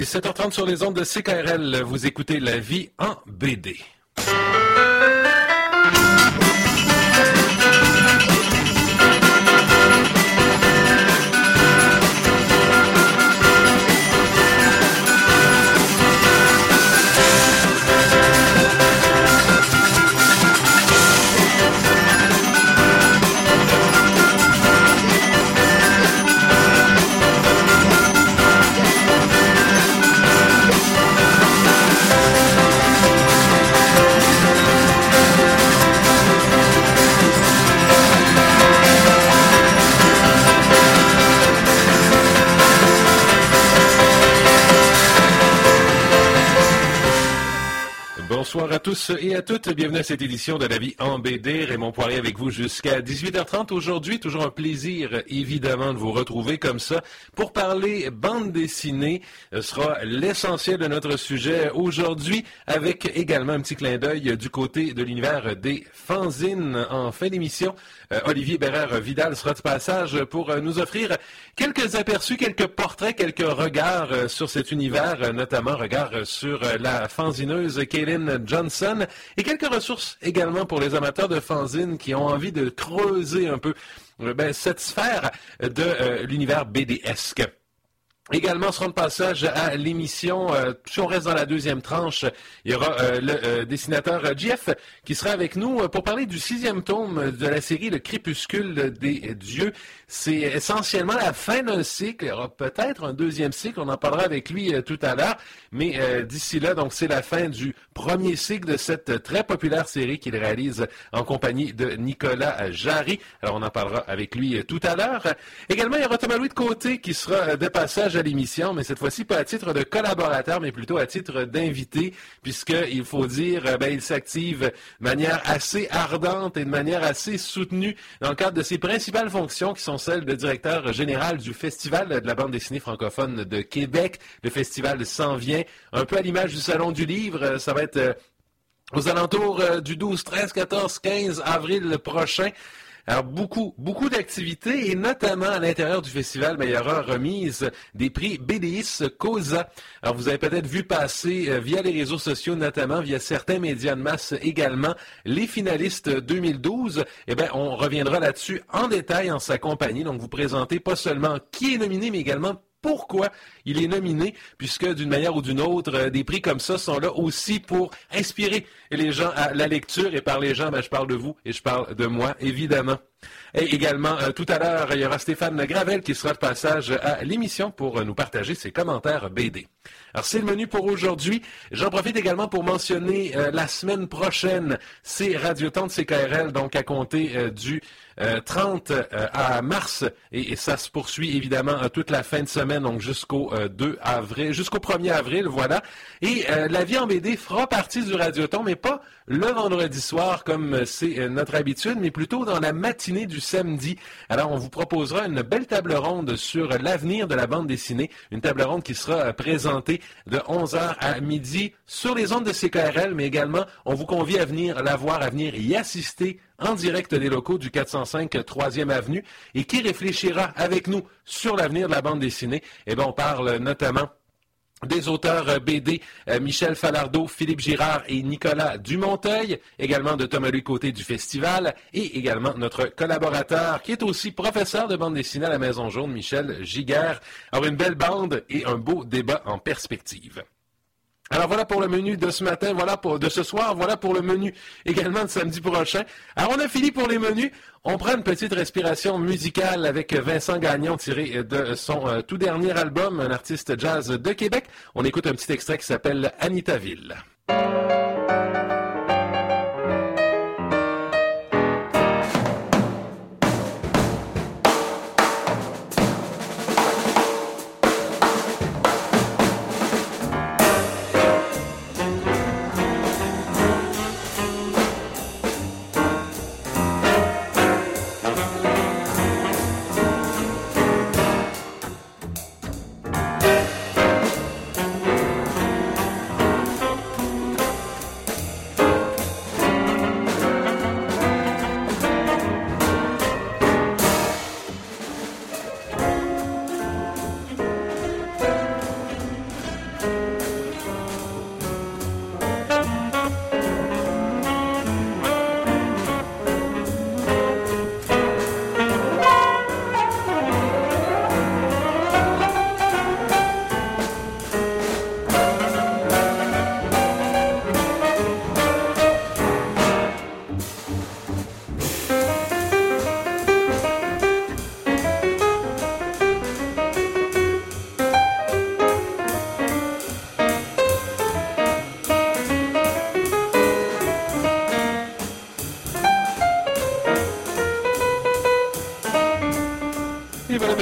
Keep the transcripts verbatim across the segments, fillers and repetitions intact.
sept heures trente sur les ondes de C K R L, vous écoutez La vie en B D. Bonsoir à tous et à toutes, bienvenue à cette édition de La vie en B D. Raymond Poirier avec vous jusqu'à dix-huit heures trente aujourd'hui. Toujours un plaisir évidemment de vous retrouver comme ça pour parler bande dessinée. Ce sera l'essentiel de notre sujet aujourd'hui, avec également un petit clin d'œil du côté de l'univers des fanzines. En fin d'émission, Olivier Bérère-Vidal sera de passage pour nous offrir quelques aperçus, quelques portraits, quelques regards sur cet univers, notamment regards sur la fanzineuse Kaylin Johnson et quelques ressources également pour les amateurs de fanzines qui ont envie de creuser un peu ben, cette sphère de euh, l'univers B D-esque. Également, sera de passage à l'émission. Euh, si on reste dans la deuxième tranche, il y aura euh, le euh, dessinateur euh, Jeff qui sera avec nous euh, pour parler du sixième tome de la série Le Crépuscule des Dieux. C'est essentiellement la fin d'un cycle. Il y aura peut-être un deuxième cycle. On en parlera avec lui euh, tout à l'heure. Mais euh, d'ici là, donc c'est la fin du premier cycle de cette très populaire série qu'il réalise en compagnie de Nicolas Jarry. Alors, on en parlera avec lui euh, tout à l'heure. Également, il y aura Thomas-Louis de Côté qui sera euh, de passage à l'émission, mais cette fois-ci pas à titre de collaborateur, mais plutôt à titre d'invité, puisqu'il faut dire, ben, il s'active de manière assez ardente et de manière assez soutenue dans le cadre de ses principales fonctions, qui sont celles de directeur général du Festival de la bande dessinée francophone de Québec. Le festival s'en vient, un peu à l'image du Salon du Livre. Ça va être euh, aux alentours euh, du douze, treize, quatorze, quinze avril prochain. Alors, beaucoup, beaucoup d'activités, et notamment à l'intérieur du festival, ben, il y aura remise des prix B D I S Causa. Alors, vous avez peut-être vu passer euh, via les réseaux sociaux, notamment via certains médias de masse également, les finalistes deux mille douze. Eh bien, on reviendra là-dessus en détail en sa compagnie. Donc, vous présentez pas seulement qui est nominé, mais également pourquoi il est nominé, puisque d'une manière ou d'une autre, euh, des prix comme ça sont là aussi pour inspirer les gens à la lecture. Et par les gens, ben, je parle de vous et je parle de moi, évidemment. Et également, euh, tout à l'heure, il y aura Stéphane Gravel qui sera de passage à l'émission pour euh, nous partager ses commentaires B D. Alors, c'est le menu pour aujourd'hui. J'en profite également pour mentionner euh, la semaine prochaine, c'est Radioton de C K R L, donc à compter euh, du euh, trente euh, à mars, et, et ça se poursuit évidemment euh, toute la fin de semaine, donc jusqu'au euh, deux avril, jusqu'au premier avril, voilà. Et euh, La vie en B D fera partie du Radioton, mais pas le vendredi soir comme c'est euh, notre habitude, mais plutôt dans la matinée du samedi. Alors, on vous proposera une belle table ronde sur l'avenir de la bande dessinée, une table ronde qui sera euh, présentée de onze heures à midi sur les ondes de C K R L, mais également, on vous convie à venir la voir, à venir y assister en direct des locaux du quatre cent cinq troisième avenue, et qui réfléchira avec nous sur l'avenir de la bande dessinée. Eh bien, on parle notamment des auteurs B D, euh, Michel Falardeau, Philippe Girard et Nicolas Dumonteil, également de Thomas-Louis Côté du Festival, et également notre collaborateur qui est aussi professeur de bande dessinée à la Maison Jaune, Michel Giguère. Alors, une belle bande et un beau débat en perspective. Alors voilà pour le menu de ce matin, voilà pour de ce soir, voilà pour le menu également de samedi prochain. Alors on a fini pour les menus, on prend une petite respiration musicale avec Vincent Gagnon tiré de son euh, tout dernier album, un artiste jazz de Québec. On écoute un petit extrait qui s'appelle Anitaville.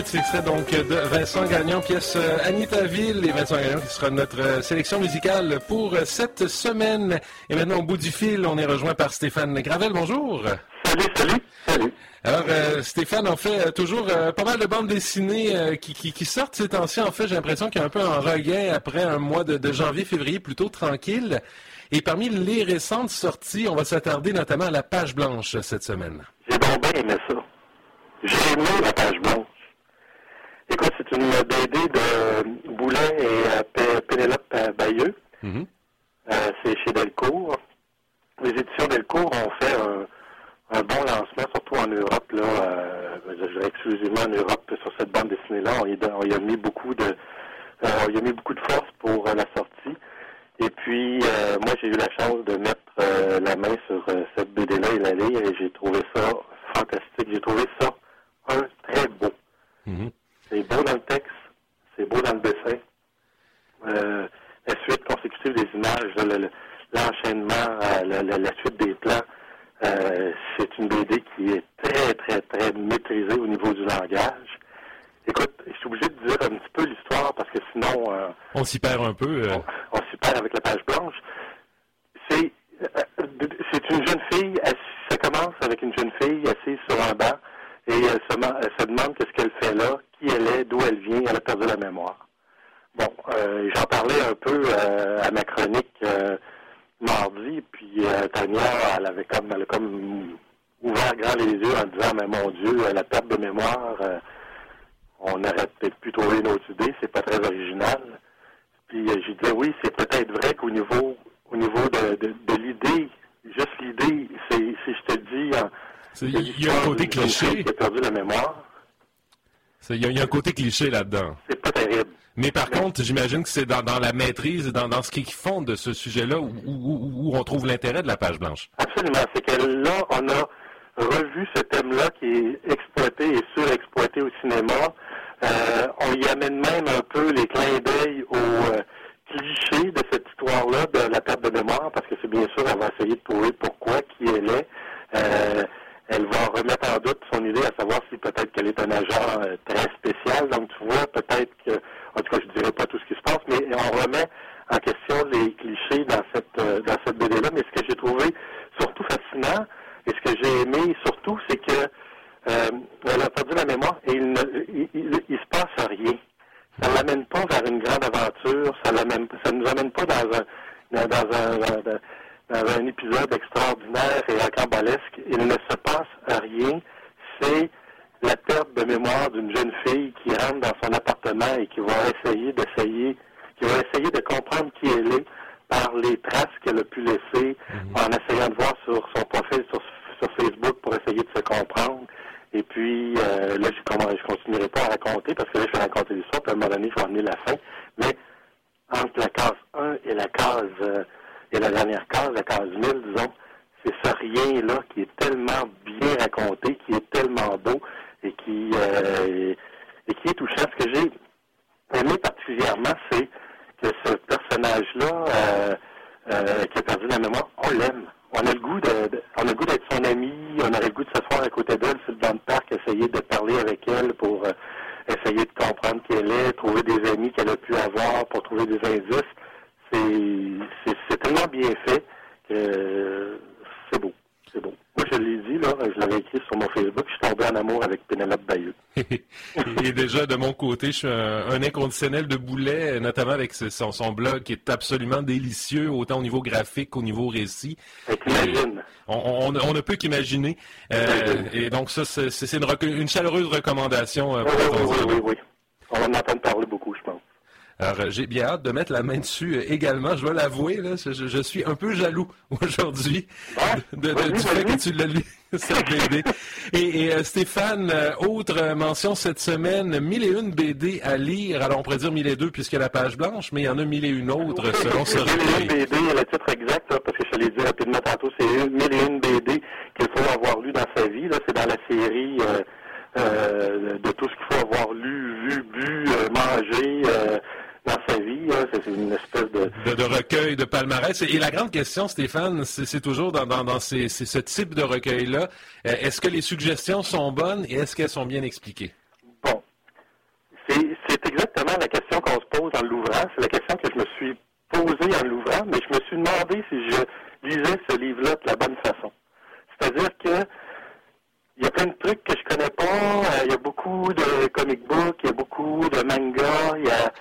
petit extrait donc de Vincent Gagnon, pièce Anitaville, et Vincent Gagnon qui sera notre sélection musicale pour cette semaine. Et maintenant, au bout du fil, on est rejoint par Stéphane Gravel. Bonjour. Salut, salut, salut. Alors, euh, Stéphane, on fait euh, toujours euh, pas mal de bandes dessinées euh, qui, qui, qui sortent ces temps-ci. En fait, j'ai l'impression qu'il y a un peu un regain après un mois de, de janvier-février plutôt tranquille. Et parmi les récentes sorties, on va s'attarder notamment à la page blanche cette semaine. J'ai donc bien aimé ça. J'ai aimé la page blanche. Écoute, c'est une B D de Boulet et euh, P- Pénélope Bayeux. Mm-hmm. Euh, c'est chez Delcourt. Les éditions Delcourt ont fait un, un bon lancement, surtout en Europe. Là, euh, je dirais exclusivement en Europe sur cette bande dessinée-là. On y, on y a mis beaucoup de, euh, on y a mis beaucoup de force pour euh, la sortie. Et puis, euh, moi, j'ai eu la chance de mettre euh, la main sur euh, cette B D-là et la lire, et j'ai trouvé ça fantastique. J'ai trouvé ça un très beau. Mm-hmm. C'est beau dans le texte, c'est beau dans le dessin. Euh, la suite consécutive des images, le, le, l'enchaînement, euh, la, la, la suite des plans, euh, c'est une B D qui est très, très, très maîtrisée au niveau du langage. Écoute, je suis obligé de dire un petit peu l'histoire parce que sinon... Euh, on s'y perd un peu. Euh... On, on s'y perd avec la page blanche. C'est, euh, c'est une jeune fille, assise, ça commence avec une jeune fille assise sur un banc et elle se, elle se demande qu'est-ce qu'elle fait là, qui elle est, d'où elle vient, elle a perdu la mémoire. Bon, euh, j'en parlais un peu euh, à ma chronique euh, mardi, puis euh, Tania, elle avait comme, elle a comme ouvert grand les yeux en disant, mais mon Dieu, la perte de mémoire... Euh, on aurait peut-être pu trouver une autre idée, c'est pas très original. Puis euh, j'ai dit oui, c'est peut-être vrai qu'au niveau au niveau de, de, de l'idée, juste l'idée, c'est si je te dis... Il y a un côté cliché. Qui a perdu la mémoire. Il y, y a un côté cliché là-dedans. C'est pas terrible. Mais par Mais, contre, j'imagine que c'est dans, dans la maîtrise, dans, dans ce qui fonde ce sujet-là, où, où, où on trouve l'intérêt de la page blanche. Absolument. C'est que là, on a revu ce thème-là qui est exploité et surexploité au cinéma. Euh, on y amène même un peu les clins d'œil aux euh, clichés de cette histoire-là de la perte de mémoire, parce que c'est bien sûr, elle va essayer de prouver pourquoi, qui elle est. Euh, elle va remettre en doute son idée, à savoir si peut-être qu'elle est un agent euh, très spécial. Donc tu vois, peut-être que, en tout cas, je dirais pas tout ce qui se passe, mais on remet en question les clichés dans cette euh, dans cette B D-là. Mais ce que j'ai trouvé surtout fascinant, et ce que j'ai aimé surtout, c'est que euh, elle a perdu la mémoire et il ne il, il, il se passe rien. Ça ne l'amène pas vers une grande aventure, ça l'amène, ça ne nous amène pas dans un dans, dans un dans, dans un épisode extraordinaire et rocambolesque. Il ne se passe rien. C'est la perte de mémoire d'une jeune fille qui rentre dans son appartement et qui va essayer d'essayer, qui va essayer de comprendre qui elle est par les traces qu'elle a pu laisser mmh. en essayant de voir sur son profil sur, sur Facebook pour essayer de se comprendre. Et puis, euh, là, je ne continuerai pas à raconter parce que là, je vais raconter l'histoire, puis à un moment donné, je vais amener la fin. Mais entre la case un et la case, euh, et la dernière case, la case mille, disons, c'est ce rien-là qui est tellement bien raconté, qui est tellement beau et qui, euh, et qui est touchant. Ce que j'ai aimé particulièrement, c'est que ce personnage-là, euh, euh, qui a perdu la mémoire, on l'aime. On a le goût de, de on a le goût d'être son ami, on aurait le goût de s'asseoir à côté d'elle sur le banc de parc, essayer de parler avec elle pour euh, essayer de comprendre qui elle est, trouver des amis qu'elle a pu avoir pour trouver des indices. C'est, c'est, c'est tellement bien fait que euh, c'est beau. C'est beau. Moi, je l'ai dit, là, je l'avais écrit sur mon Facebook, je suis tombé en amour avec Pénélope Bayeux. Et déjà, de mon côté, je suis un, un inconditionnel de Boulet, notamment avec son, son blog qui est absolument délicieux, autant au niveau graphique qu'au niveau récit. T'imagines. On, on, on ne peut qu'imaginer. Euh, et donc, ça, c'est, c'est une, rec- une chaleureuse recommandation. Euh, pour oui, oui, oui, oui, oui. On va en entendre parler beaucoup, je pense. Alors, j'ai bien hâte de mettre la main dessus euh, également. Je dois l'avouer, là, je, je suis un peu jaloux aujourd'hui ouais, de, de, de, du fait que tu l'as lu, cette B D. Et, et euh, Stéphane, euh, autre mention cette semaine, mille et une B D à lire. Alors, on pourrait dire mille et deux puisqu'il y a la page blanche, mais il y en a mille et une autres oui, selon ce recueil. mille et une B D, le titre exact, là, parce que je te l'ai dit rapidement tantôt, c'est mille et une B D qu'il faut avoir lu dans sa vie. Là, c'est dans la série euh, euh, de tout ce qu'il faut avoir lu, vu, bu, euh, mangé, euh, dans sa vie, hein, c'est une espèce de... de... de recueil, de palmarès. Et la grande question, Stéphane, c'est, c'est toujours dans, dans, dans ces, ces, ce type de recueil-là, euh, est-ce que les suggestions sont bonnes et est-ce qu'elles sont bien expliquées? Bon, en l'ouvrant. C'est la question que je me suis posée en l'ouvrant, mais je me suis demandé si je lisais ce livre-là de la bonne façon. C'est-à-dire que il y a plein de trucs que je connais pas. Il y a beaucoup de comic books, il y a beaucoup de mangas. Il y a,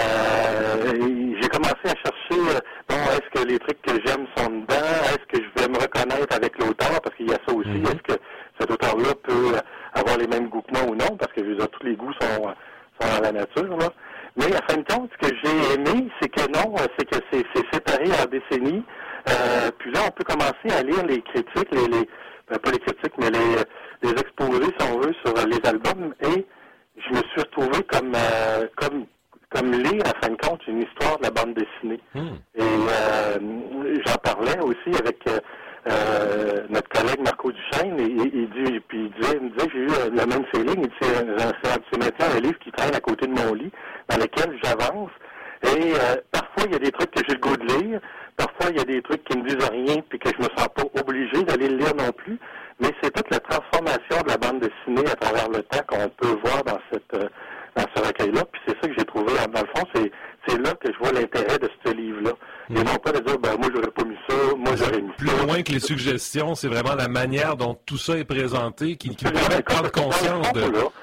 euh, j'ai commencé à chercher, bon, est-ce que les trucs que j'aime sont dedans? Est-ce que je vais me reconnaître avec l'auteur? Parce qu'il y a ça aussi. Mm-hmm. Est-ce que cet auteur-là peut avoir les mêmes goûts que moi ou non? Parce que je veux dire, tous les goûts sont, sont dans la nature, là. Mais à fin de compte, ce que j'ai aimé, c'est que non, c'est que c'est, c'est séparé en décennies. Euh, puis là, on peut commencer à lire les critiques, les, les ben, pas les critiques, mais les, les exposés, si on veut, sur les albums. Et je me suis retrouvé comme euh, comme comme lire, à fin de compte, une histoire de la bande dessinée. Mm. Et euh, j'en parlais aussi avec euh, euh, notre collègue Marco Duchesne, et il dit, puis il disait, il me disait, j'ai eu le même feeling, il dit, c'est, c'est maintenant un livre qui traîne à côté de mon lit, dans lequel j'avance, et euh, parfois il y a des trucs que j'ai le goût de lire, parfois il y a des trucs qui me disent rien, puis que je me sens pas obligé d'aller le lire non plus, mais c'est toute la transformation de la bande dessinée à travers le temps qu'on peut voir dans cette euh, dans ce recueil-là, puis c'est ça que j'ai trouvé, dans le fond, c'est, c'est là que je vois l'intérêt de ce livre-là. Mmh. Et non pas de dire, ben moi j'aurais pas mis ça, moi j'aurais mis plus ça. Plus loin que les suggestions, c'est vraiment la manière dont tout ça est présenté qui, qui nous permet de prendre conscience de...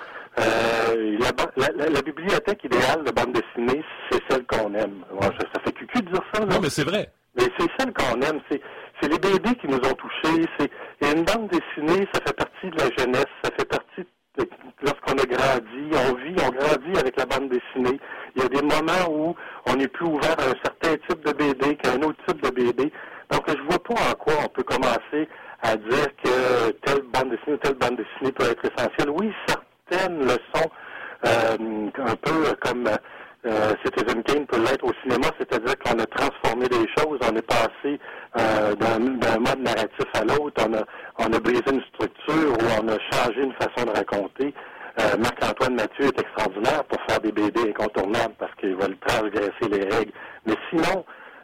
Euh, la, la, la, la bibliothèque idéale de bande dessinée, c'est celle qu'on aime. Bon, ça, ça fait cucu de dire ça, là. Non, mais c'est vrai. Mais c'est celle qu'on aime. C'est, c'est les B D qui nous ont touchés. C'est, et une bande dessinée, ça fait partie de la jeunesse. Ça fait partie de, lorsqu'on a grandi. On vit, on grandit avec la bande dessinée. Il y a des moments où on est plus ouvert à un certain type de B D qu'à un autre type de B D. Donc, je vois pas en quoi on peut commencer à dire que telle bande dessinée ou telle bande dessinée peut être essentielle. Oui, certaines le sont, euh, un peu comme euh, Citizen Kane peut l'être au cinéma, c'est-à-dire qu'on a transformé des choses, on est passé euh, d'un, d'un mode narratif à l'autre, on a, on a brisé une structure ou on a changé une façon de raconter. Euh, Marc-Antoine Mathieu est extraordinaire pour faire des B D incontournables parce qu'il va transgresser les règles. Mais sinon,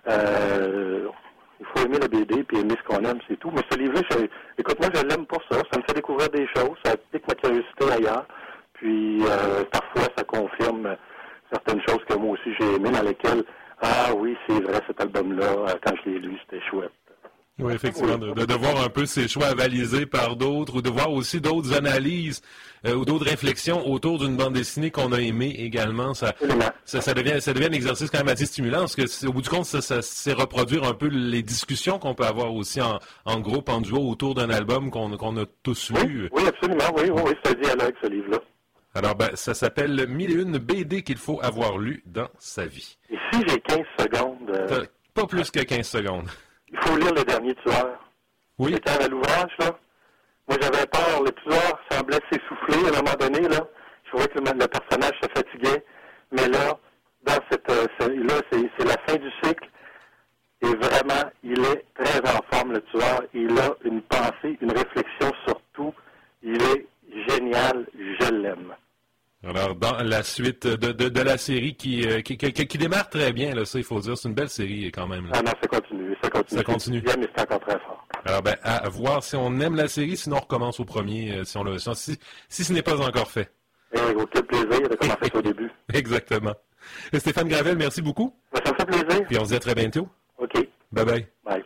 euh, il faut aimer le B D puis aimer ce qu'on aime, c'est tout. Mais ce livre-là, je, écoute, moi, je l'aime pour ça. Ça me fait découvrir des choses, ça pique ma curiosité ailleurs. Puis, euh, parfois, ça confirme certaines choses que moi aussi j'ai aimées, dans lesquelles, ah oui, c'est vrai, cet album-là, quand je l'ai lu, c'était chouette. Oui, effectivement, de, de, de voir un peu ses choix avalisés par d'autres, ou de voir aussi d'autres analyses euh, ou d'autres réflexions autour d'une bande dessinée qu'on a aimée également. Ça, ça, ça, devient, ça devient un exercice quand même assez stimulant, parce que au bout du compte, ça, ça c'est reproduire un peu les discussions qu'on peut avoir aussi en, en groupe, en duo, autour d'un album qu'on, qu'on a tous oui, lu. Oui, absolument, oui, oui, oui, c'est un dialogue, ce livre-là. Alors, ben, ça s'appelle Mille et une B D qu'il faut avoir lu dans sa vie. Et si j'ai quinze secondes... Euh... Pas plus que quinze secondes. Il faut lire Le Dernier Tueur. Oui. C'était à l'ouvrage, là. Moi, j'avais peur. Le tueur semblait s'essouffler à un moment donné, là. Je trouvais que le, le personnage se fatiguait. Mais là, dans cette, euh, ce, là, c'est, c'est la fin du cycle. Et vraiment, il est très en forme, le tueur. Il a une pensée, une réflexion sur tout. Il est génial. Je l'aime. Alors, dans la suite de, de, de la série qui, qui, qui, qui démarre très bien, là, ça, il faut dire, c'est une belle série quand même. Là. Ah non, ça continue, ça continue. Ça continue. C'est bien, mais c'est encore très fort. Alors, ben, à voir si on aime la série, sinon on recommence au premier, si on le si, si ce n'est pas encore fait. Eh, quel plaisir de commencer au début. Exactement. Et Stéphane Gravel, merci beaucoup. Ça me fait plaisir. Puis on se dit à très bientôt. OK. Bye-bye. Bye.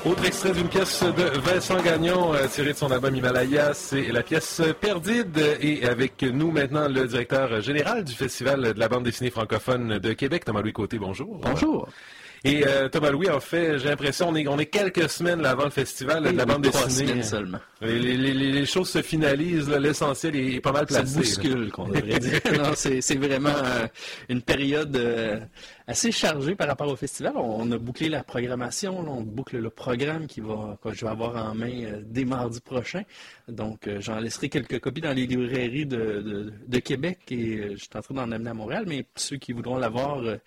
Autre extrait d'une pièce de Vincent Gagnon, euh, tirée de son album Himalaya, c'est la pièce Perdide. Et avec nous maintenant, le directeur général du Festival de la bande dessinée francophone de Québec, Thomas-Louis Côté, bonjour. Bonjour. Et euh, Thomas-Louis, en fait, j'ai l'impression qu'on est, on est quelques semaines là, avant le festival là, de la bande dessinée. Semaines seulement. Les, les, les, les choses se finalisent, là, l'essentiel est, est pas mal placé. Ça bouscule, qu'on devrait dire. Non, c'est, c'est vraiment euh, une période euh, assez chargée par rapport au festival. On, on a bouclé la programmation, là, on boucle le programme qui va, que je vais avoir en main euh, dès mardi prochain. Donc, euh, j'en laisserai quelques copies dans les librairies de, de, de Québec et euh, je suis en train d'en amener à Montréal, mais ceux qui voudront l'avoir... Euh,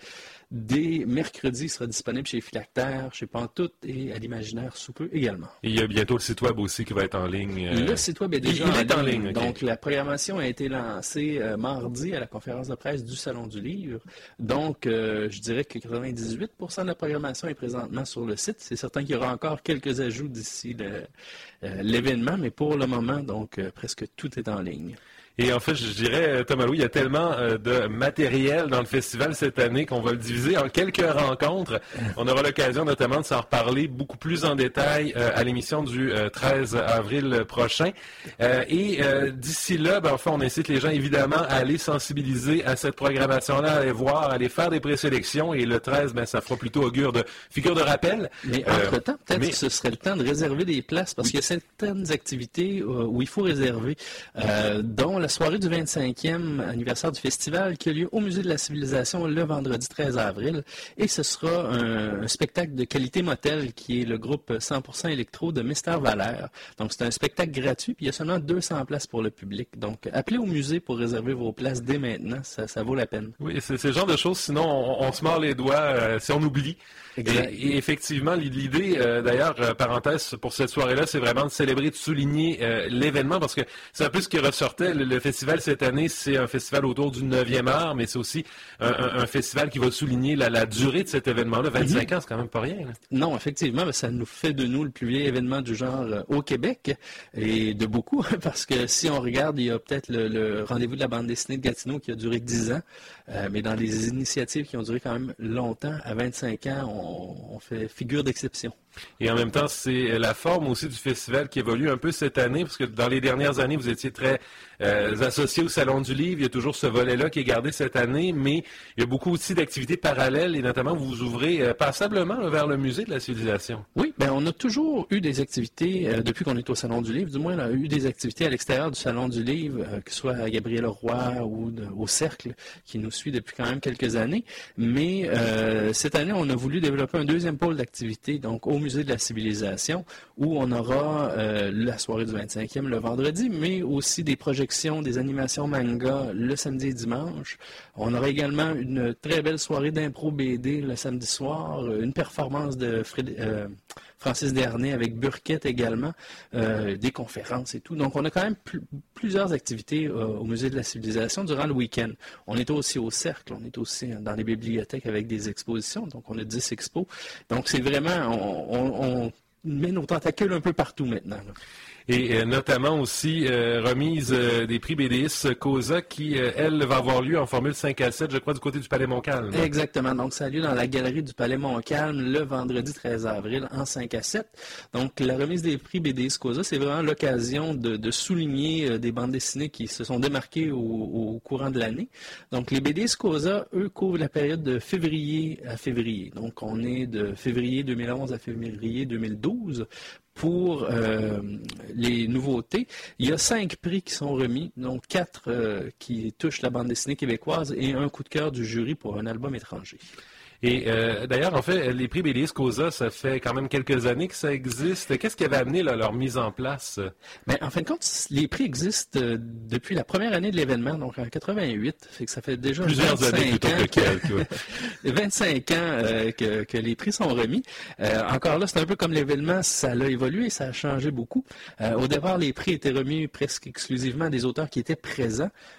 Dès mercredi, il sera disponible chez Philactère, chez Pantoute et à l'Imaginaire sous peu également. Et il y a bientôt le site web aussi qui va être en ligne. Euh... Le site web est déjà il, il en, est en ligne. ligne. Okay. Donc, la programmation a été lancée euh, mardi à la conférence de presse du Salon du Livre. Donc, euh, je dirais que quatre-vingt-dix-huit pour cent de la programmation est présentement sur le site. C'est certain qu'il y aura encore quelques ajouts d'ici le, euh, l'événement, mais pour le moment, donc, euh, presque tout est en ligne. Et en fait, je dirais, Thomas-Louis, il y a tellement euh, de matériel dans le festival cette année qu'on va le diviser en quelques rencontres. On aura l'occasion notamment de s'en reparler beaucoup plus en détail euh, à l'émission du euh, treize avril prochain. Euh, et euh, d'ici là, ben, enfin, on incite les gens évidemment à aller sensibiliser à cette programmation-là, à aller voir, à aller faire des présélections. Et le treize, ben, ça fera plutôt augure de figure de rappel. Mais entre-temps, euh, peut-être mais... que ce serait le temps de réserver des places parce oui. qu'il y a certaines activités euh, où il faut réserver, euh, dont la La soirée du vingt-cinquième anniversaire du festival qui a lieu au Musée de la Civilisation le vendredi treize avril. Et ce sera un, un spectacle de Qualité Motel qui est le groupe cent pour cent électro de Mister Valère. Donc, c'est un spectacle gratuit puis il y a seulement deux cents places pour le public. Donc, appelez au musée pour réserver vos places dès maintenant. Ça, ça vaut la peine. Oui, c'est ce genre de choses. Sinon, on, on se mord les doigts euh, si on oublie. Exact. Et, et effectivement, l'idée, euh, d'ailleurs, euh, parenthèse, pour cette soirée-là, c'est vraiment de célébrer, de souligner euh, l'événement, parce que c'est un peu ce qui ressortait. Le, le festival cette année, c'est un festival autour du neuvième art, mais c'est aussi un, un, un festival qui va souligner la, la durée de cet événement-là. vingt-cinq mm-hmm. ans, c'est quand même pas rien. Là. Non, effectivement, ça nous fait de nous le plus vieil événement du genre euh, au Québec, et de beaucoup, parce que si on regarde, il y a peut-être le, le rendez-vous de la bande dessinée de Gatineau qui a duré dix ans, euh, mais dans les initiatives qui ont duré quand même longtemps, à vingt-cinq ans, on on fait figure d'exception. Et en même temps, c'est la forme aussi du festival qui évolue un peu cette année, parce que dans les dernières années, vous étiez très euh, associé au Salon du Livre. Il y a toujours ce volet-là qui est gardé cette année, mais il y a beaucoup aussi d'activités parallèles, et notamment vous vous ouvrez euh, passablement là, vers le Musée de la Civilisation. Oui, bien, on a toujours eu des activités, euh, depuis qu'on est au Salon du Livre, du moins, on a eu des activités à l'extérieur du Salon du Livre, euh, que ce soit à Gabriel Roy ou de, au Cercle, qui nous suit depuis quand même quelques années. Mais euh, cette année, on a voulu développer un deuxième pôle d'activité, donc au Musée de la Civilisation, où on aura euh, la soirée du vingt-cinquième le vendredi, mais aussi des projections, des animations manga le samedi et dimanche. On aura également une très belle soirée d'impro B D le samedi soir, une performance de Fréd... euh, Francis Dernay avec Burkett également, euh, des conférences et tout. Donc, on a quand même pl- plusieurs activités euh, au Musée de la Civilisation durant le week-end. On est aussi au Cercle, on est aussi dans les bibliothèques avec des expositions. Donc, on a dix expos. Donc, c'est vraiment, on, on, on met nos tentacules un peu partout maintenant, là. Et euh, notamment aussi euh, remise euh, des prix B D I S Cosa qui, euh, elle, va avoir lieu en formule cinq à sept, je crois, du côté du Palais Montcalm. Exactement. Donc, ça a lieu dans la galerie du Palais Montcalm le vendredi treize avril en cinq à sept. Donc, la remise des prix B D I S Cosa, c'est vraiment l'occasion de, de souligner euh, des bandes dessinées qui se sont démarquées au, au courant de l'année. Donc, les B D I S Cosa, eux, couvrent la période de février à février. Donc, on est de février deux mille onze à février deux mille douze. Pour euh, les nouveautés, il y a cinq prix qui sont remis, donc quatre euh, qui touchent la bande dessinée québécoise et un coup de cœur du jury pour un album étranger. Et euh, d'ailleurs, en fait, les prix B D I S Cosa, ça fait quand même quelques années que ça existe. Qu'est-ce qui avait amené là, leur mise en place? Bien, en fin de compte, les prix existent euh, depuis la première année de l'événement, donc en quatre-vingt-huit. Fait que ça fait déjà plusieurs années plutôt que quelques. vingt-cinq ans euh, que, que les prix sont remis. Euh, encore là, c'est un peu comme l'événement, ça a évolué, ça a changé beaucoup. Euh, au départ, les prix étaient remis presque exclusivement à des auteurs qui étaient présents.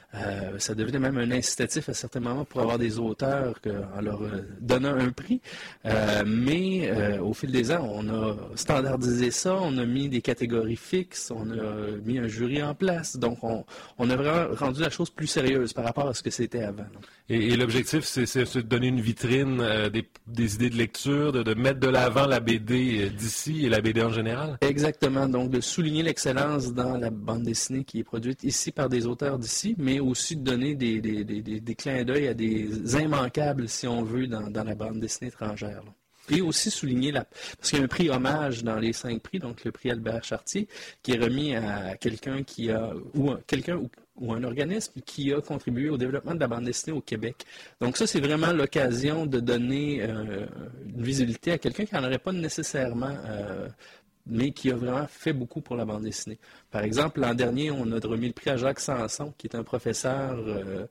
Euh, ça devenait même un incitatif à certains moments pour avoir des auteurs que, en leur euh, donnant un prix. Euh, mais euh, au fil des ans, on a standardisé ça, on a mis des catégories fixes, on a mis un jury en place. Donc, on, on a vraiment rendu la chose plus sérieuse par rapport à ce que c'était avant. Et, et l'objectif, c'est, c'est de donner une vitrine, euh, des, des idées de lecture, de, de mettre de l'avant la B D d'ici et la B D en général? Exactement. Donc, de souligner l'excellence dans la bande dessinée qui est produite ici par des auteurs d'ici, mais aussi de donner des, des, des, des, des clins d'œil à des immanquables, si on veut, dans, dans la bande dessinée étrangère, là. Et aussi souligner, la, parce qu'il y a un prix hommage dans les cinq prix, donc le prix Albert Chartier, qui est remis à quelqu'un qui a, ou un, quelqu'un ou, ou un organisme qui a contribué au développement de la bande dessinée au Québec. Donc ça, c'est vraiment l'occasion de donner euh, une visibilité à quelqu'un qui n'en aurait pas nécessairement, euh, mais qui a vraiment fait beaucoup pour la bande dessinée. Par exemple, l'an dernier, on a remis le prix à Jacques Sanson, qui est un professeur euh,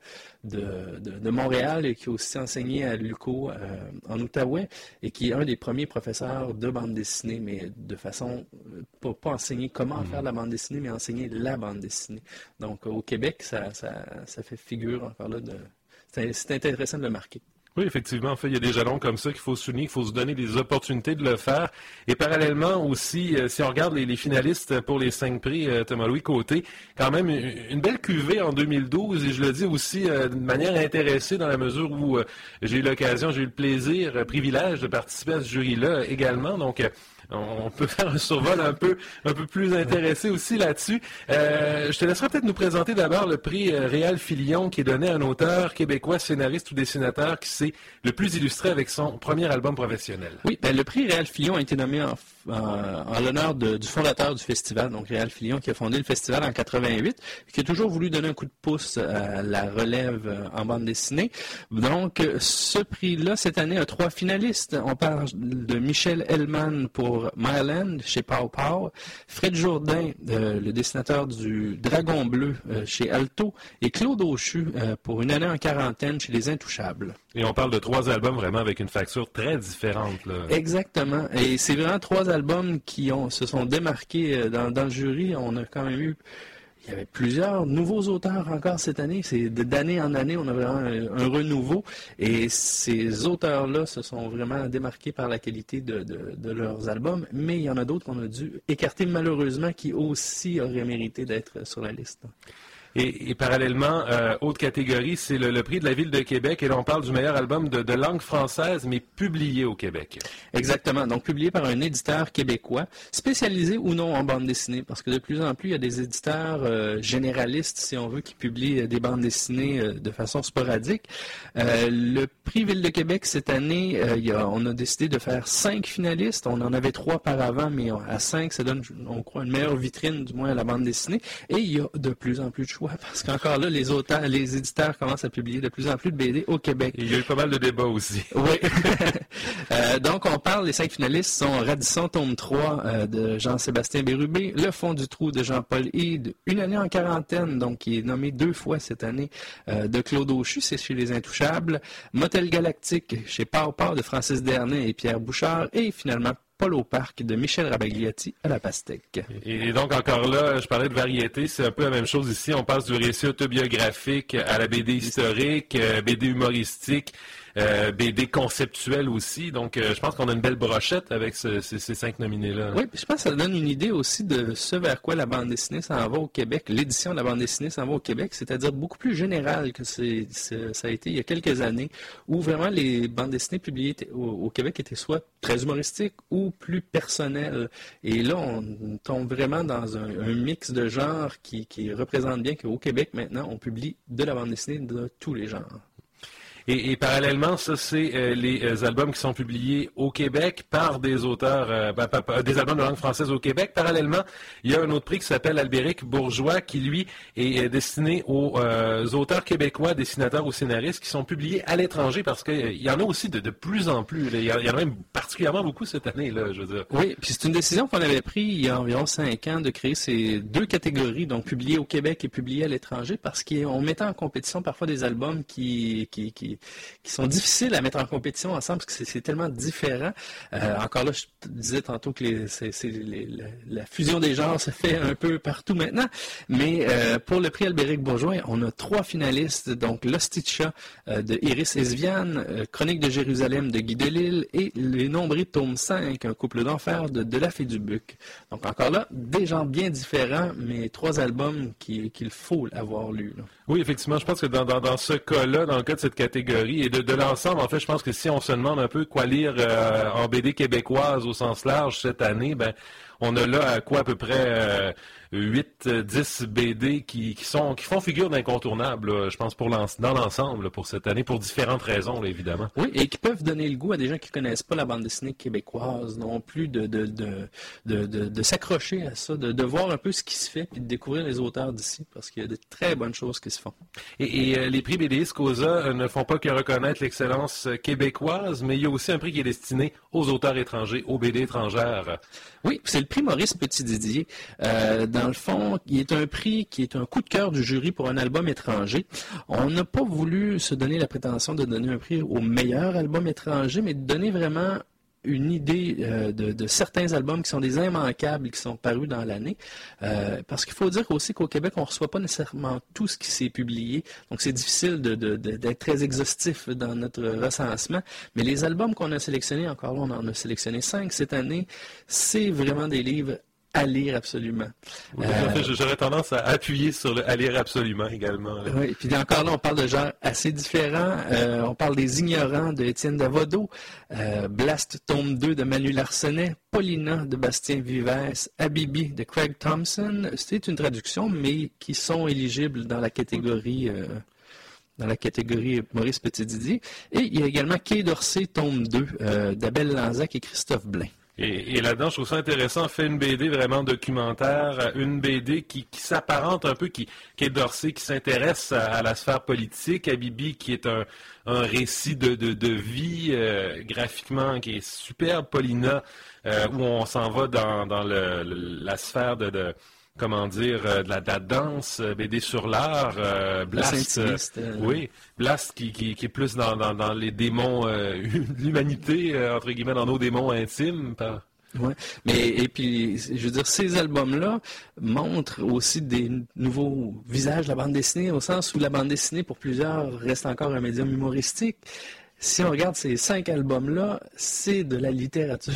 de, de, de Montréal et qui a aussi enseigné à l'U Q O euh, en Outaouais et qui est un des premiers professeurs de bande dessinée, mais de façon, euh, pas, pas enseigner comment faire de la bande dessinée, mais enseigner la bande dessinée. Donc, au Québec, ça, ça, ça fait figure encore là de... C'est, c'est intéressant de le marquer. Oui, effectivement. En fait, il y a des jalons comme ça qu'il faut souligner, qu'il faut se donner des opportunités de le faire. Et parallèlement aussi, euh, si on regarde les, les finalistes pour les cinq prix, euh, Thomas-Louis Côté, quand même une, une belle cuvée en deux mille douze. Et je le dis aussi euh, de manière intéressée dans la mesure où euh, j'ai eu l'occasion, j'ai eu le plaisir, euh, privilège de participer à ce jury-là également. Donc, euh, on peut faire un survol un peu, un peu plus intéressé aussi là-dessus. Euh, je te laisserai peut-être nous présenter d'abord le prix Réal Filion qui est donné à un auteur québécois, scénariste ou dessinateur qui s'est le plus illustré avec son premier album professionnel. Oui, ben, le prix Réal Filion a été nommé en, en, en l'honneur de, du fondateur du festival, donc Réal Filion, qui a fondé le festival en quatre-vingt-huit, qui a toujours voulu donner un coup de pouce à la relève en bande dessinée. Donc, ce prix-là, cette année, a trois finalistes. On parle de Michel Hellman pour Myland chez Pow Pow, Fred Jourdain, euh, le dessinateur du Dragon Bleu euh, chez Alto, et Claude Auchu euh, pour Une année en quarantaine chez Les Intouchables. Et on parle de trois albums vraiment avec une facture très différente, là. Exactement. Et c'est vraiment trois albums qui ont, se sont démarqués euh, dans, dans le jury. On a quand même eu... Il y avait plusieurs nouveaux auteurs encore cette année. C'est d'année en année, on a vraiment un, un renouveau. Et ces auteurs-là se sont vraiment démarqués par la qualité de, de, de leurs albums. Mais il y en a d'autres qu'on a dû écarter malheureusement qui aussi auraient mérité d'être sur la liste. Et, et parallèlement, euh, autre catégorie, c'est le, le prix de la Ville de Québec. Et là, on parle du meilleur album de, de langue française, mais publié au Québec. Exactement. Donc, publié par un éditeur québécois, spécialisé ou non en bande dessinée, parce que de plus en plus, il y a des éditeurs euh, généralistes, si on veut, qui publient euh, des bandes dessinées euh, de façon sporadique. Euh, le prix Ville de Québec, cette année, euh, il y a, on a décidé de faire cinq finalistes. On en avait trois par avant, mais à cinq, ça donne, on croit, une meilleure vitrine, du moins, à la bande dessinée. Et il y a de plus en plus de choix. Parce qu'encore là, les auteurs, les éditeurs commencent à publier de plus en plus de B D au Québec. Il y a eu pas mal de débats aussi. Oui. euh, donc, on parle, les cinq finalistes sont Radisson, tome trois euh, de Jean-Sébastien Bérubé, Le fond du trou de Jean-Paul Hyde, Une année en quarantaine, donc qui est nommé deux fois cette année, euh, de Claude Auchu, c'est chez Les Intouchables, Motel Galactique chez Pow Pow de Francis Dernay et Pierre Bouchard, et finalement Paul au Parc de Michel Rabagliati à la pastèque. Et, et donc, encore là, je parlais de variété, c'est un peu la même chose ici. On passe du récit autobiographique à la B D historique, euh, B D humoristique, euh, B D conceptuelle aussi. Donc, euh, je pense qu'on a une belle brochette avec ce, ces, ces cinq nominés-là. Oui, puis je pense que ça donne une idée aussi de ce vers quoi la bande dessinée s'en va au Québec. L'édition de la bande dessinée s'en va au Québec, c'est-à-dire beaucoup plus générale que c'est, c'est, ça a été il y a quelques années, où vraiment les bandes dessinées publiées au, au Québec étaient soit très humoristiques ou plus personnelles. Et là, on tombe vraiment dans un, un mix de genres qui, qui représente bien qu'au Québec, maintenant, on publie de la bande dessinée de tous les genres. Et, et parallèlement, ça, c'est euh, les euh, albums qui sont publiés au Québec par des auteurs, euh, bah, bah, bah, des albums de langue française au Québec. Parallèlement, il y a un autre prix qui s'appelle Albéric Bourgeois, qui, lui, est euh, destiné aux euh, auteurs québécois, dessinateurs ou scénaristes qui sont publiés à l'étranger, parce qu'il euh, y en a aussi de, de plus en plus. Il y, y en a même particulièrement beaucoup cette année, là, je veux dire. Oui, puis c'est une décision qu'on avait prise il y a environ cinq ans de créer ces deux catégories, donc publiés au Québec et publiés à l'étranger, parce qu'on mettait en compétition parfois des albums qui... qui, qui qui, qui sont difficiles à mettre en compétition ensemble parce que c'est, c'est tellement différent. Euh, encore là, je te disais tantôt que les, c'est, c'est les, la, la fusion des genres se fait un peu partout maintenant. Mais euh, pour le prix Albéric Bourgeois, on a trois finalistes, donc L'Osticcia euh, de Iris Esviane, euh, Chronique de Jérusalem de Guy Delisle et Les Nombrils tome cinq, un couple d'enfer de De La Fée du Buc. Donc encore là, des genres bien différents, mais trois albums qui, qu'il faut avoir lus. Là. Oui, effectivement, je pense que dans, dans, dans ce cas-là, dans le cas de cette catégorie, et de, de l'ensemble, en fait, je pense que si on se demande un peu quoi lire euh, en B D québécoise au sens large cette année, ben on a là à quoi à peu près euh, huit dix B D qui, qui sont qui font figure d'incontournables, là, je pense, pour l'en, dans l'ensemble là, pour cette année, pour différentes raisons, là, évidemment. Oui, et qui peuvent donner le goût à des gens qui ne connaissent pas la bande dessinée québécoise non plus, de, de, de, de, de, de s'accrocher à ça, de, de voir un peu ce qui se fait, puis de découvrir les auteurs d'ici, parce qu'il y a de très bonnes choses qui se font. Et, et euh, les prix B D I S C O S A euh, ne font pas que reconnaître l'excellence euh, québécoise, mais il y a aussi un prix qui est destiné aux auteurs étrangers, aux B D étrangères. Oui, c'est le prix Maurice Petit-Didier. Euh, dans le fond, il est un prix qui est un coup de cœur du jury pour un album étranger. On n'a pas voulu se donner la prétention de donner un prix au meilleur album étranger, mais de donner vraiment une idée euh, de, de certains albums qui sont des immanquables qui sont parus dans l'année. Euh, parce qu'il faut dire aussi qu'au Québec, on ne reçoit pas nécessairement tout ce qui s'est publié. Donc, c'est difficile de, de, de, d'être très exhaustif dans notre recensement. Mais les albums qu'on a sélectionnés, encore là, on en a sélectionné cinq cette année, c'est vraiment des livres à lire absolument. Oui, euh, j'aurais tendance à appuyer sur le « à lire absolument » également. Là. Oui, puis encore là, on parle de genres assez différents. Euh, on parle des Ignorants de Étienne Davodo, euh, Blast tome deux de Manu Larsonnet, Paulina de Bastien Vivès, Habibi de Craig Thompson. C'est une traduction, mais qui sont éligibles dans la catégorie... Euh, dans la catégorie Maurice Petit-Didier. Et il y a également Quai d'Orsay, tome deux, euh, d'Abel Lanzac et Christophe Blain. Et, et là-dedans, je trouve ça intéressant, fait une B D vraiment documentaire, une B D qui, qui s'apparente un peu, qui, qui est d'Orsay, qui s'intéresse à, à la sphère politique, Habibi, qui est un, un récit de, de, de vie euh, graphiquement qui est superbe, Paulina, euh, où on s'en va dans, dans le, le, la sphère de... de comment dire, euh, de, la, de la danse, euh, B D sur l'art, euh, Blast, euh, euh, oui, Blast qui, qui, qui est plus dans, dans, dans les démons euh, de l'humanité, euh, entre guillemets, dans nos démons intimes. Par... Oui, mais et puis, je veux dire, ces albums-là montrent aussi des nouveaux visages de la bande dessinée, au sens où la bande dessinée, pour plusieurs, reste encore un médium humoristique. Si on regarde ces cinq albums-là, c'est de la littérature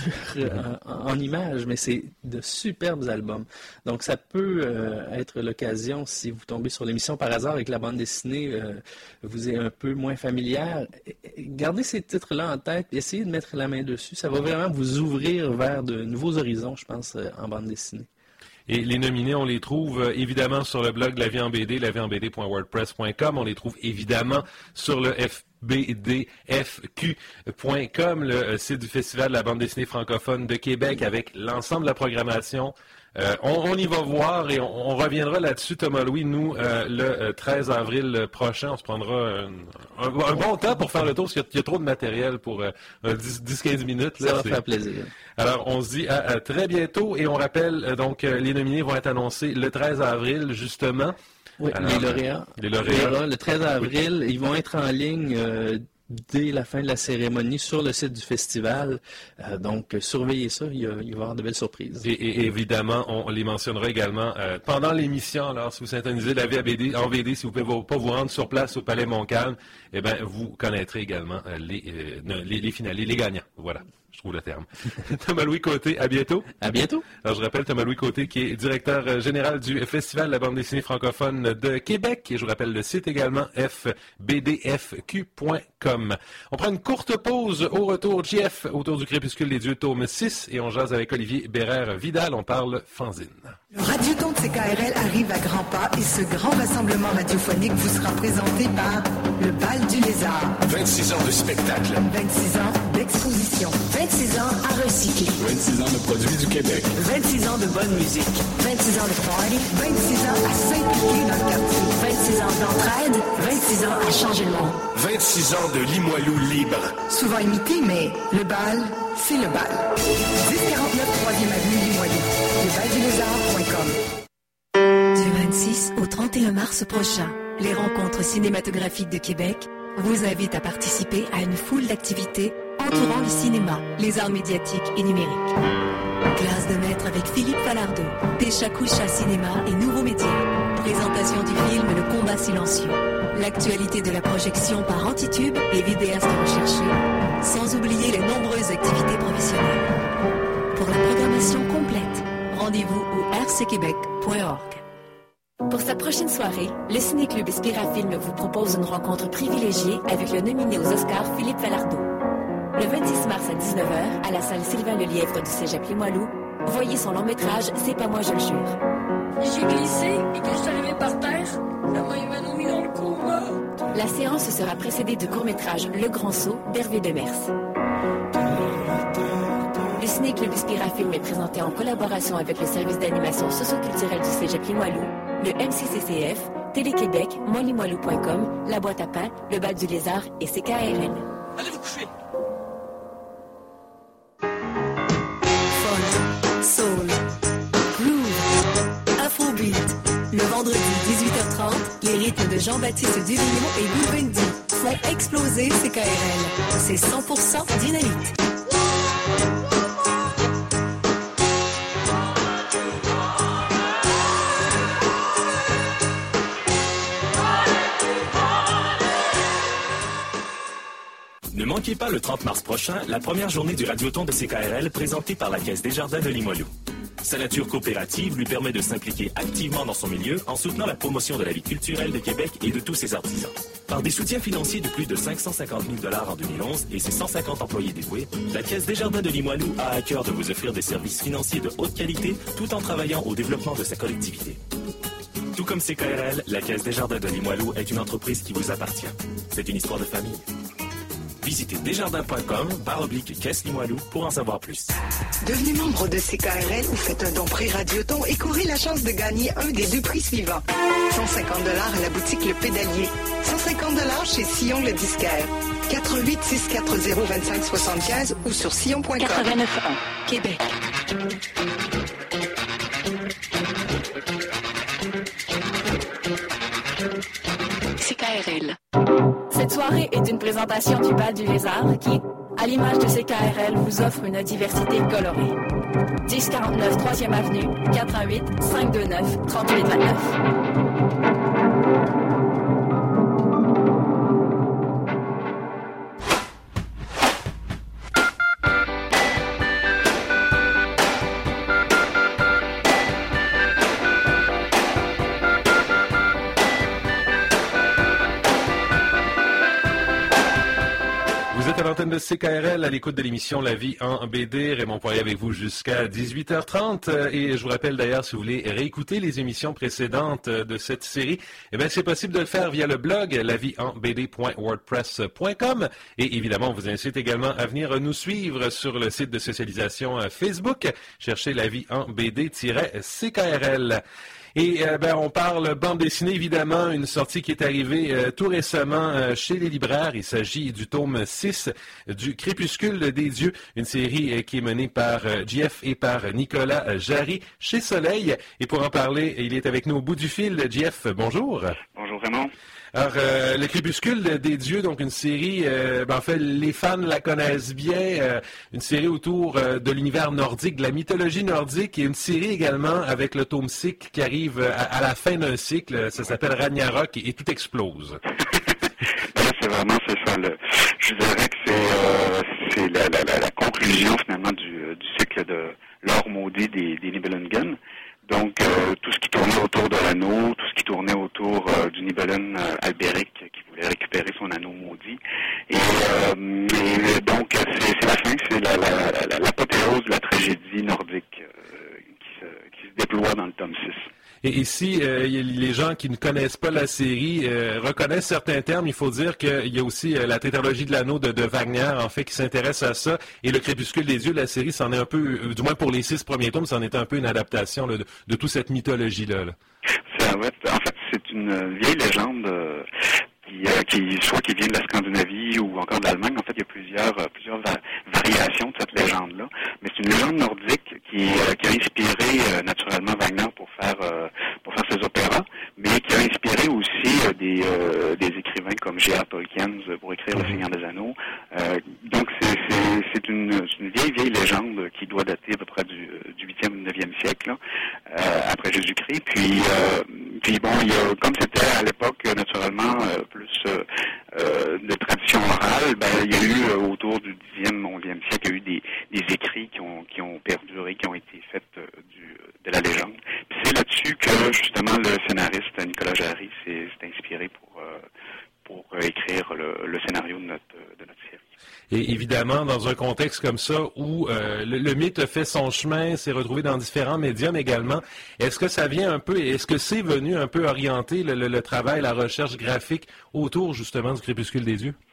en, en images, mais c'est de superbes albums. Donc, ça peut euh, être l'occasion, si vous tombez sur l'émission par hasard et que la bande dessinée euh, vous est un peu moins familière, gardez ces titres-là en tête et essayez de mettre la main dessus. Ça va vraiment vous ouvrir vers de nouveaux horizons, je pense, en bande dessinée. Et les nominés, on les trouve euh, évidemment sur le blog La Vie en B D, la vie en b d point wordpress point com. On les trouve évidemment sur le F B D F Q point com, le site du Festival de la bande dessinée francophone de Québec, avec l'ensemble de la programmation. Euh, on, on y va voir et on, on reviendra là-dessus, Thomas Louis. Nous, euh, le treize avril prochain, on se prendra un, un, un bon temps pour faire le tour, parce qu'il y a, il y a trop de matériel pour euh, dix à quinze minutes. Là, ça va c'est... faire plaisir. Alors, on se dit à, à très bientôt et on rappelle, euh, donc, euh, les nominés vont être annoncés le treize avril, justement. Oui, Alors, les lauréats. Les lauréats. Le treize avril, oui. Ils vont être en ligne euh, dès la fin de la cérémonie sur le site du festival. Euh, donc, surveillez ça, il, y a, il va y avoir de belles surprises. Et, et évidemment, on les mentionnera également euh, pendant l'émission. Alors, si vous syntonisez la vie à B D, en B D, si vous ne pouvez pas vous rendre sur place au Palais Montcalm, eh bien, vous connaîtrez également euh, les, euh, les, les finalistes, les gagnants. Voilà. Je trouve le terme. Thomas-Louis Côté, à bientôt. À bientôt. Alors, je rappelle Thomas-Louis Côté, qui est directeur général du Festival de la bande dessinée francophone de Québec. Et je vous rappelle le site également, f b d f q point com. On prend une courte pause. Au retour, J F, autour du crépuscule des dieux, tome six. Et on jase avec Olivier Bérère-Vidal. On parle fanzine. Le Radioton de C K R L arrive à grands pas et ce grand rassemblement radiophonique vous sera présenté par le Bal du Lézard. vingt-six ans de spectacle. vingt-six ans d'exposition. vingt-six ans à recycler. vingt-six ans de produits du Québec. vingt-six ans de bonne musique. vingt-six ans de party. vingt-six ans à s'impliquer dans le quartier. vingt-six ans d'entraide. vingt-six ans à changer le monde. vingt-six ans de Limoilou libre. Souvent imité, mais le bal, c'est le bal. dix quarante-neuf troisième avenue Limoilou. le bal du lézard point com. Du vingt-six au trente et un mars prochain, les rencontres cinématographiques de Québec vous invite à participer à une foule d'activités entourant le cinéma, les arts médiatiques et numériques. Classe de maître avec Philippe Falardeau, Téchacoucha Cinéma et Nouveaux Médias. Présentation du film Le Combat silencieux. L'actualité de la projection par Antitube et vidéastes recherchés, sans oublier les nombreuses activités professionnelles. Pour la programmation complète, rendez-vous au r c québec point org. Pour sa prochaine soirée, le Ciné-Club Espirafilm vous propose une rencontre privilégiée avec le nominé aux Oscars Philippe Falardeau. Le vingt-six mars à dix-neuf heures, à la salle Sylvain Lelièvre du Cégep Limoilou, voyez son long métrage « C'est pas moi, je le jure ». J'ai glissé et quand je suis arrivé par terre, ça m'a évanoui dans le coma. La séance sera précédée du court-métrage Le Grand Saut d'Hervé Demers. Le Ciné-Club Espirafilm est présenté en collaboration avec le service d'animation socio-culturelle du Cégep Limoilou, le M C C C F, Télé-Québec, moi limoilou point com, La Boîte à Pain, Le Bal du Lézard et C K R L. Allez vous coucher. Funk, soul, groove, afrobeat. Le vendredi dix-huit heures trente, les rythmes de Jean-Baptiste Duvignon et Lou Bundy font exploser C K R L. C'est cent pour cent dynamite. Ne manquez pas le trente mars prochain la première journée du Radioton de C K R L présentée par la Caisse Desjardins de Limoilou. Sa nature coopérative lui permet de s'impliquer activement dans son milieu en soutenant la promotion de la vie culturelle de Québec et de tous ses artisans. Par des soutiens financiers de plus de cinq cent cinquante mille dollars en deux mille onze et ses cent cinquante employés dévoués, la Caisse Desjardins de Limoilou a à cœur de vous offrir des services financiers de haute qualité tout en travaillant au développement de sa collectivité. Tout comme C K R L, la Caisse Desjardins de Limoilou est une entreprise qui vous appartient. C'est une histoire de famille. Visitez desjardins point com barre oblique Caisse Limoilou pour en savoir plus. Devenez membre de C K R L ou faites un don pré-radioton et courez la chance de gagner un des deux prix suivants. cent cinquante dollars à la boutique Le Pédalier. cent cinquante dollars chez Sillon le disquaire. quatre un huit six quatre zéro deux cinq sept cinq ou sur sillon point com. quatre-vingt-neuf un, Québec. C K R L. Cette soirée est une présentation du Bal du Lézard qui, à l'image de C K R L, vous offre une diversité colorée. dix quarante-neuf troisième Avenue, quatre un huit cinq deux neuf trente-huit vingt-neuf. L'antenne de C K R L à l'écoute de l'émission La vie en B D. Raymond Poirier avec vous jusqu'à dix-huit heures trente. Et je vous rappelle d'ailleurs, si vous voulez réécouter les émissions précédentes de cette série, eh bien, c'est possible de le faire via le blog la vie en b d point wordpress point com. Et évidemment, on vous incite également à venir nous suivre sur le site de socialisation Facebook. Cherchez La vie en B D-C K R L. Et euh, ben, on parle bande dessinée, évidemment, une sortie qui est arrivée euh, tout récemment euh, chez les libraires. Il s'agit du tome six du Crépuscule des dieux, une série euh, qui est menée par euh, Jeff et par Nicolas Jarry chez Soleil. Et pour en parler, il est avec nous au bout du fil. Jeff, bonjour. Bonjour Raymond. Alors, euh, le Crépuscule des dieux, donc une série, euh, ben, en fait, les fans la connaissent bien, euh, une série autour euh, de l'univers nordique, de la mythologie nordique, et une série également avec le tome six qui arrive à, à la fin d'un cycle, ça s'appelle Ragnarok, et, et tout explose. C'est vraiment, c'est ça, le, je dirais que c'est, euh, c'est la, la, la, la conclusion finalement du, du cycle de l'or maudit des, des Nibelungen. Donc, euh, tout ce qui tournait autour de l'anneau, tout ce qui tournait autour euh, du Nibelung euh, Albéric qui voulait récupérer son anneau maudit. Et, euh, et donc, c'est, c'est la fin, c'est la, la, la, l'apothéose de la tragédie nordique euh, qui, se, qui se déploie dans le tome six. Et ici, euh, les gens qui ne connaissent pas la série euh, reconnaissent certains termes. Il faut dire qu'il y a aussi euh, la tétralogie de l'anneau de, de Wagner, en fait, qui s'intéresse à ça. Et le Crépuscule des dieux, la série, c'en est un peu, euh, du moins pour les six premiers tomes, c'en est un peu une adaptation là, de, de toute cette mythologie-là. Là. Ça, ouais, en fait, c'est une vieille légende euh, qui, euh, qui, soit qui vient de la Scandinavie ou encore de l'Allemagne. En fait, il y a plusieurs, euh, plusieurs va- variations de cette légende-là. Mais c'est une légende nordique qui, euh, qui a inspiré euh, naturellement Wagner pour faire euh, pour faire ses opéras, mais qui a inspiré aussi euh, des, euh, des écrivains comme J R Tolkien pour écrire Le Seigneur des Anneaux. Euh, donc c'est, c'est, c'est, une, c'est une vieille, vieille légende qui doit dater à peu près du, du huitième ou neuvième siècle, là, euh, après Jésus-Christ. Puis, euh, puis bon, il y a, comme c'était à l'époque, naturellement, euh, plus euh, euh, de tradition orale, ben, il y a eu euh, autour du dixième, onzième siècle, il y a eu des, des écrits qui ont, qui ont perduré, qui ont été faits euh, du, de la légende. Puis c'est là-dessus que, justement, le scénariste Nicolas Jarry s'est, s'est inspiré pour, euh, pour euh, écrire le, le scénario de notre, de notre série. Et évidemment, dans un contexte comme ça, où euh, le, le mythe a fait son chemin, s'est retrouvé dans différents médiums également, est-ce que ça vient un peu, est-ce que c'est venu un peu orienter le, le, le travail, la recherche graphique autour, justement, du Crépuscule des Dieux?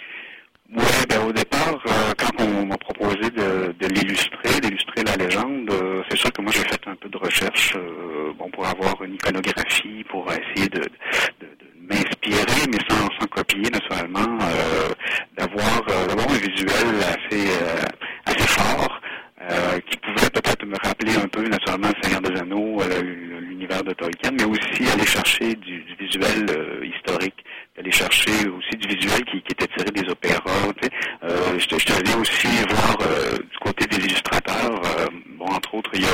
Oui, ben au départ, euh, quand on m'a proposé de, de l'illustrer, d'illustrer la légende, euh, c'est sûr que moi j'ai fait un peu de recherche, euh, bon, pour avoir une iconographie, pour essayer de, de, de m'inspirer, mais sans, sans copier naturellement, euh, d'avoir, euh, d'avoir un visuel assez, euh, assez fort, euh, qui pouvait peut-être me rappeler un peu naturellement Le Seigneur des Anneaux, euh, l'univers de Tolkien, mais aussi aller chercher du, du visuel euh, historique, aller chercher aussi du visuel qui, qui était tiré des opéras. Tu sais. Euh, je, je suis allé aussi voir euh, du côté des illustrateurs. Euh, bon, entre autres, il y a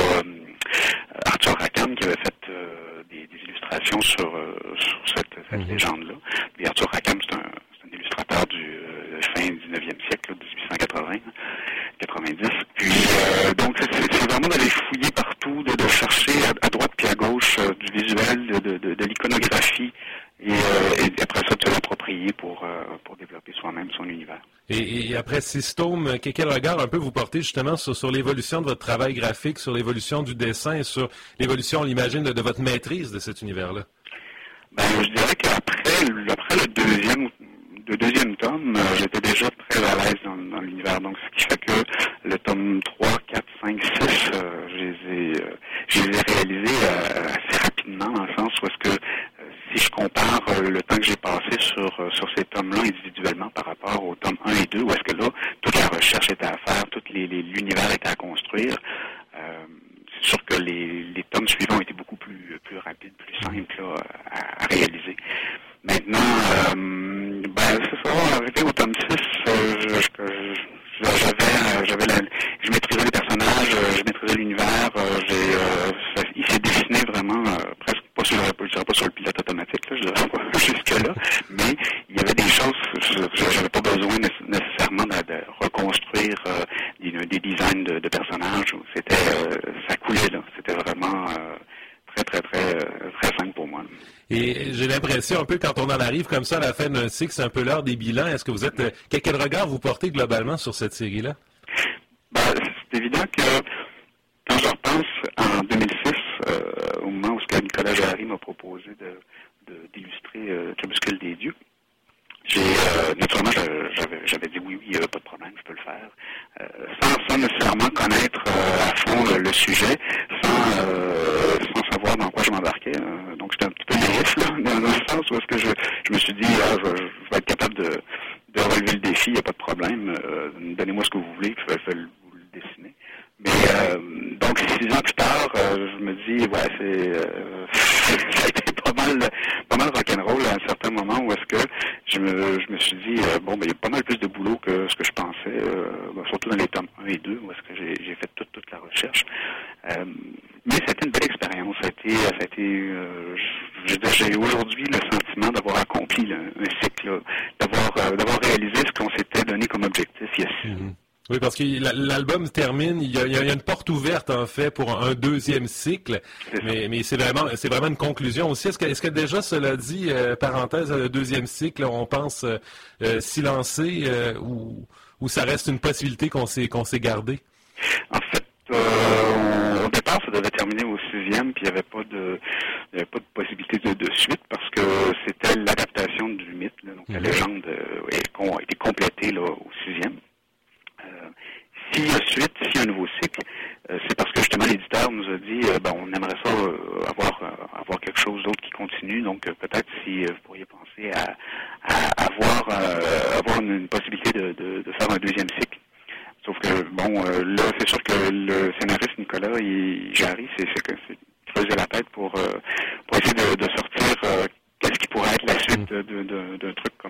euh, Arthur Rackham qui avait fait euh, des, des illustrations sur, euh, sur cette, cette mm-hmm. légende-là. Et Arthur Rackham, c'est un, c'est un illustrateur du euh, fin dix-neuvième siècle, dix-huit cent quatre-vingts, quatre-vingt-dix. Puis, euh, donc, c'est, c'est vraiment d'aller fouiller partout, de, de chercher à, à droite puis à gauche euh, du visuel, de, de, de, de l'iconographie. Et, euh, et après ça, de se l'approprier pour, euh, pour développer soi-même son univers. Et, et après six tomes, quel regard un peu vous portez justement sur, sur l'évolution de votre travail graphique, sur l'évolution du dessin et sur l'évolution, on l'imagine, de, de votre maîtrise de cet univers-là? Ben, je dirais qu'après après le deuxième, le deuxième tome, euh, j'étais déjà très à l'aise dans, dans l'univers. Donc, ce qui fait que le tome trois, quatre, cinq, six, euh, je les ai, euh, je les ai réalisés euh, assez rapidement, dans le sens où est-ce que si je compare euh, le temps que j'ai passé sur euh, sur ces tomes-là individuellement par rapport aux tomes un et deux, où est-ce que là, toute la recherche était à faire, tout les, les, l'univers était à construire, euh, c'est sûr que les, les tomes suivants étaient beaucoup plus plus rapides, plus simples là, à, à réaliser. Maintenant, euh, ben c'est ça, arrivé au tome six, euh, je, je, je, j'avais, j'avais la, je maîtrisais les personnages, je maîtrisais l'univers, euh, j'ai, euh, ça, il s'est dessiné vraiment euh, presque pas sur, je dirais pas sur le pilote automatique, là, je dirais pas jusque-là, mais il y avait des choses, je n'avais pas besoin nécessairement de, de reconstruire euh, des, des designs de, de personnages, c'était, euh, ça coulait là, c'était vraiment euh, très, très, très, très simple pour moi. Et j'ai l'impression un peu quand on en arrive comme ça à la fin d'un cycle, c'est un peu l'heure des bilans. Est-ce que vous êtes, quel, quel regard vous portez globalement sur cette série-là? Ben, c'est évident que quand je repense en deux mille six, euh, au moment où Nicolas Jarry m'a proposé de, de, d'illustrer euh, Crépuscule des Dieux, j'ai euh, naturellement j'avais, j'avais dit oui, oui, euh, pas de problème, je peux le faire, euh, sans, sans nécessairement connaître euh, à fond le, le sujet, sans, euh, sans savoir dans quoi je m'embarquais. Euh, donc j'étais un petit peu naïf là, dans, dans le sens où est-ce que je, je me suis dit ah, je, je vais être capable de, de relever le défi, il n'y a pas de problème, euh, donnez-moi ce que vous voulez, puis je vais, je vais vous le dessiner. Mais euh, donc six ans plus tard, euh, je me dis ouais c'est euh, ça a été pas mal pas mal rock'n'roll à un certain moment où est-ce que je me je me suis dit euh, bon ben il y a pas mal plus de boulot que ce que je pensais, euh, ben, surtout dans les tomes un et deux où est-ce que j'ai, j'ai fait toute toute la recherche. Euh, mais c'était une belle expérience. Ça a été, ça a été euh, je, j'ai aujourd'hui le sentiment d'avoir accompli là, un cycle, là, d'avoir euh, d'avoir réalisé ce qu'on s'était donné comme objectif il y a six ans. Mm-hmm. Oui, parce que l'album termine, il y, a, il y a une porte ouverte en fait pour un deuxième cycle, mais, mais c'est vraiment c'est vraiment une conclusion aussi. Est-ce que, est-ce que déjà, cela dit, euh, parenthèse, le deuxième cycle, on pense euh, euh, s'y lancer euh, ou, ou ça reste une possibilité qu'on s'est, qu'on s'est gardé? En fait, euh, au départ, ça devait terminer au sixième, puis il n'y avait pas de il y avait pas de possibilité de, de suite parce que c'était l'adaptation du mythe, là, donc mm-hmm. la légende euh, a été complétée là, au sixième. Euh, s'il y a suite, s'il y a un nouveau cycle, euh, c'est parce que justement l'éditeur nous a dit euh, ben, on aimerait ça euh, avoir euh, avoir quelque chose d'autre qui continue, donc euh, peut-être si euh, vous pourriez penser à, à avoir euh, avoir une, une possibilité de, de, de faire un deuxième cycle. Sauf que bon euh, là c'est sûr que le scénariste Nicolas il Jarry, c'est, c'est que c'est il faisait la tête pour euh, pour essayer de, de sortir euh, qu'est-ce qui pourrait être la suite de, de, de, d'un truc comme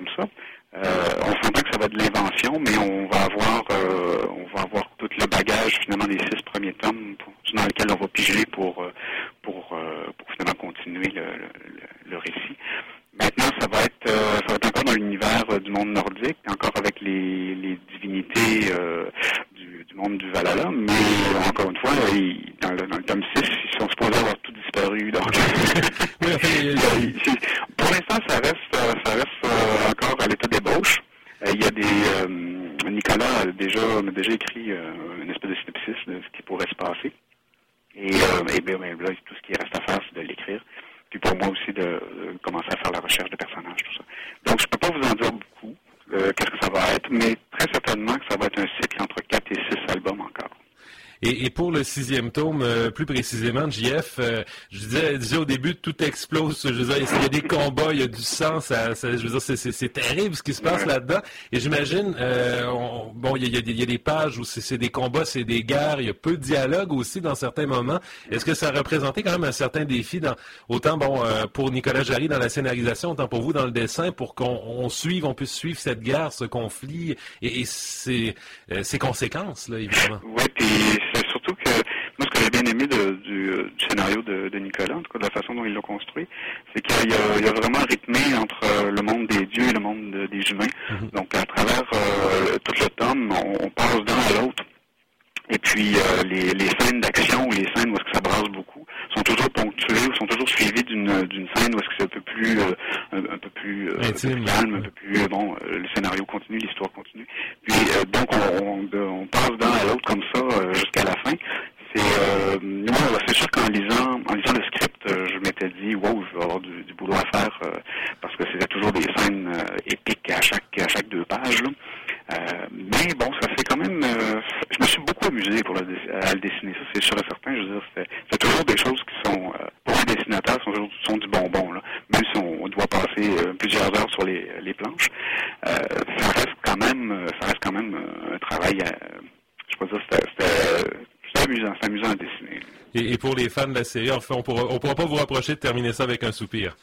comme ça. Euh, on s'entend que ça va être de l'invention, mais on va avoir euh, on va avoir tout le bagage finalement des six premiers tomes pour, dans lesquels on va piger pour pour euh, pour finalement continuer le, le, le récit. Maintenant, ça va être euh, ça va être encore dans l'univers euh, du monde nordique, encore avec les, les divinités euh, du, du monde du Valhalla, mais encore une fois, ils, dans, le, dans le tome six, ils sont supposés avoir tout disparu. Donc, oui, enfin, pour l'instant, ça reste ça reste euh, encore à l'état d'ébauche. Euh, il y a des euh, Nicolas a déjà a déjà écrit euh, une espèce de synopsis de ce qui pourrait se passer. Et, euh, et bien, bien là, tout ce qui reste à faire, c'est de l'écrire. Puis pour moi aussi, de, de commencer à faire la recherche de personnages, tout ça. Donc, je peux pas vous en dire beaucoup, euh, qu'est-ce que ça va être, mais très certainement que ça va être un cycle entre quatre et six albums encore. Et, et pour le sixième tome, euh, plus précisément, J F, euh, je disais, disais au début, tout explose. Je veux dire, il y a des combats, il y a du sang, ça, ça, je veux dire, c'est, c'est, c'est terrible ce qui se passe ouais. là-dedans. Et j'imagine, euh, on, bon, il y a, il y a des pages où c'est, c'est des combats, c'est des guerres, il y a peu de dialogue aussi dans certains moments. Est-ce que ça a représenté quand même un certain défi, dans, autant bon euh, pour Nicolas Jarry dans la scénarisation, autant pour vous dans le dessin, pour qu'on on suive, on puisse suivre cette guerre, ce conflit et, et ses, euh, ses conséquences, là, évidemment. Oui, puis c'est surtout que moi, ce que j'ai bien aimé de, du, du scénario de, de Nicolas, en tout cas de la façon dont il l'a construit, c'est qu'il y a, il y a vraiment rythmé entre le monde des dieux et le monde de, des humains. Mm-hmm. Donc, à travers euh, tout le tome, on, on passe d'un à l'autre. Et puis, euh, les, les scènes d'action ou les scènes où est-ce que ça brasse beaucoup sont toujours ponctuées ou sont toujours suivies d'une, d'une scène où est-ce que c'est un peu plus, euh, un, un peu plus, euh, un peu plus calme, un peu plus, euh, bon, euh, le scénario continue, l'histoire continue. Puis, euh, donc, on, on, on passe d'un à l'autre comme ça euh, jusqu'à la fin. C'est, euh, moi, c'est sûr qu'en lisant, en lisant le script, euh, je m'étais dit, wow, je vais avoir du, du boulot à faire, euh, parce que c'était toujours des scènes euh, épiques à chaque, à chaque deux pages, là. Euh, mais bon, ça fait quand même... Euh, je me suis beaucoup amusé pour la, à le dessiner, ça c'est sûr et certain. Je veux dire, c'est, c'est toujours des choses qui sont, euh, pour les dessinateurs, sont, sont du bonbon, là. Même si on, on doit passer euh, plusieurs heures sur les, les planches, euh, ça reste quand même, ça reste quand même un travail, à, je peux dire, c'était, c'était, c'était amusant, c'était amusant à dessiner. Et, et pour les fans de la série, en fait, on pourra, on pourra pas vous reprocher de terminer ça avec un soupir.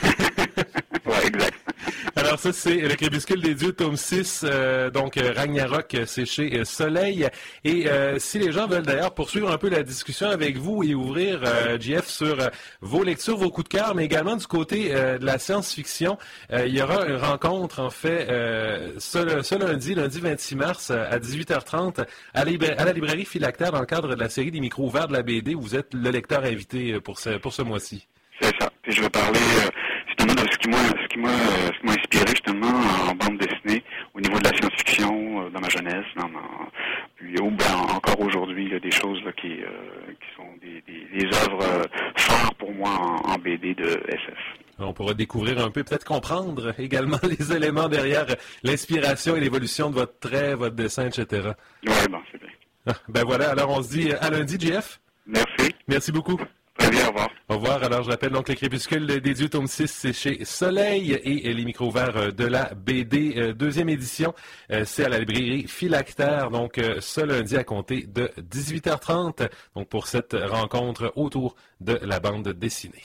Ouais, exact. Alors ça, c'est le Crépuscule des dieux, tome six, euh, donc Ragnarok, c'est chez euh, Soleil. Et euh, si les gens veulent d'ailleurs poursuivre un peu la discussion avec vous et ouvrir, euh, J F, sur euh, vos lectures, vos coups de cœur, mais également du côté euh, de la science-fiction, euh, il y aura une rencontre, en fait, euh, ce, ce lundi, lundi vingt-six mars, à dix-huit heures trente, à, libra- à la librairie Philactère, dans le cadre de la série des micros ouverts de la B D. Vous êtes le lecteur invité pour ce, pour ce mois-ci. C'est ça. Puis je vais parler... Euh... de ce qui m'a ce qui m'a ce qui m'a inspiré justement en bande dessinée au niveau de la science-fiction dans ma jeunesse, dans ma, puis oh, ben, encore aujourd'hui il y a des choses là, qui euh, qui sont des, des, des œuvres euh, phares pour moi en, en B D de S F. On pourra découvrir un peu, peut-être comprendre également les éléments derrière l'inspiration et l'évolution de votre trait, votre dessin, et cetera. Oui, bon, c'est bien. Ah, ben voilà, alors on se dit à lundi, J F. Merci. Merci beaucoup. Très bien, au revoir. Au revoir. Alors, je rappelle donc le Crépuscule des dieux, tome six, c'est chez Soleil et les micros ouverts de la B D, deuxième édition, c'est à la librairie Philactère, donc ce lundi à compter de dix-huit heures trente, donc pour cette rencontre autour de la bande dessinée.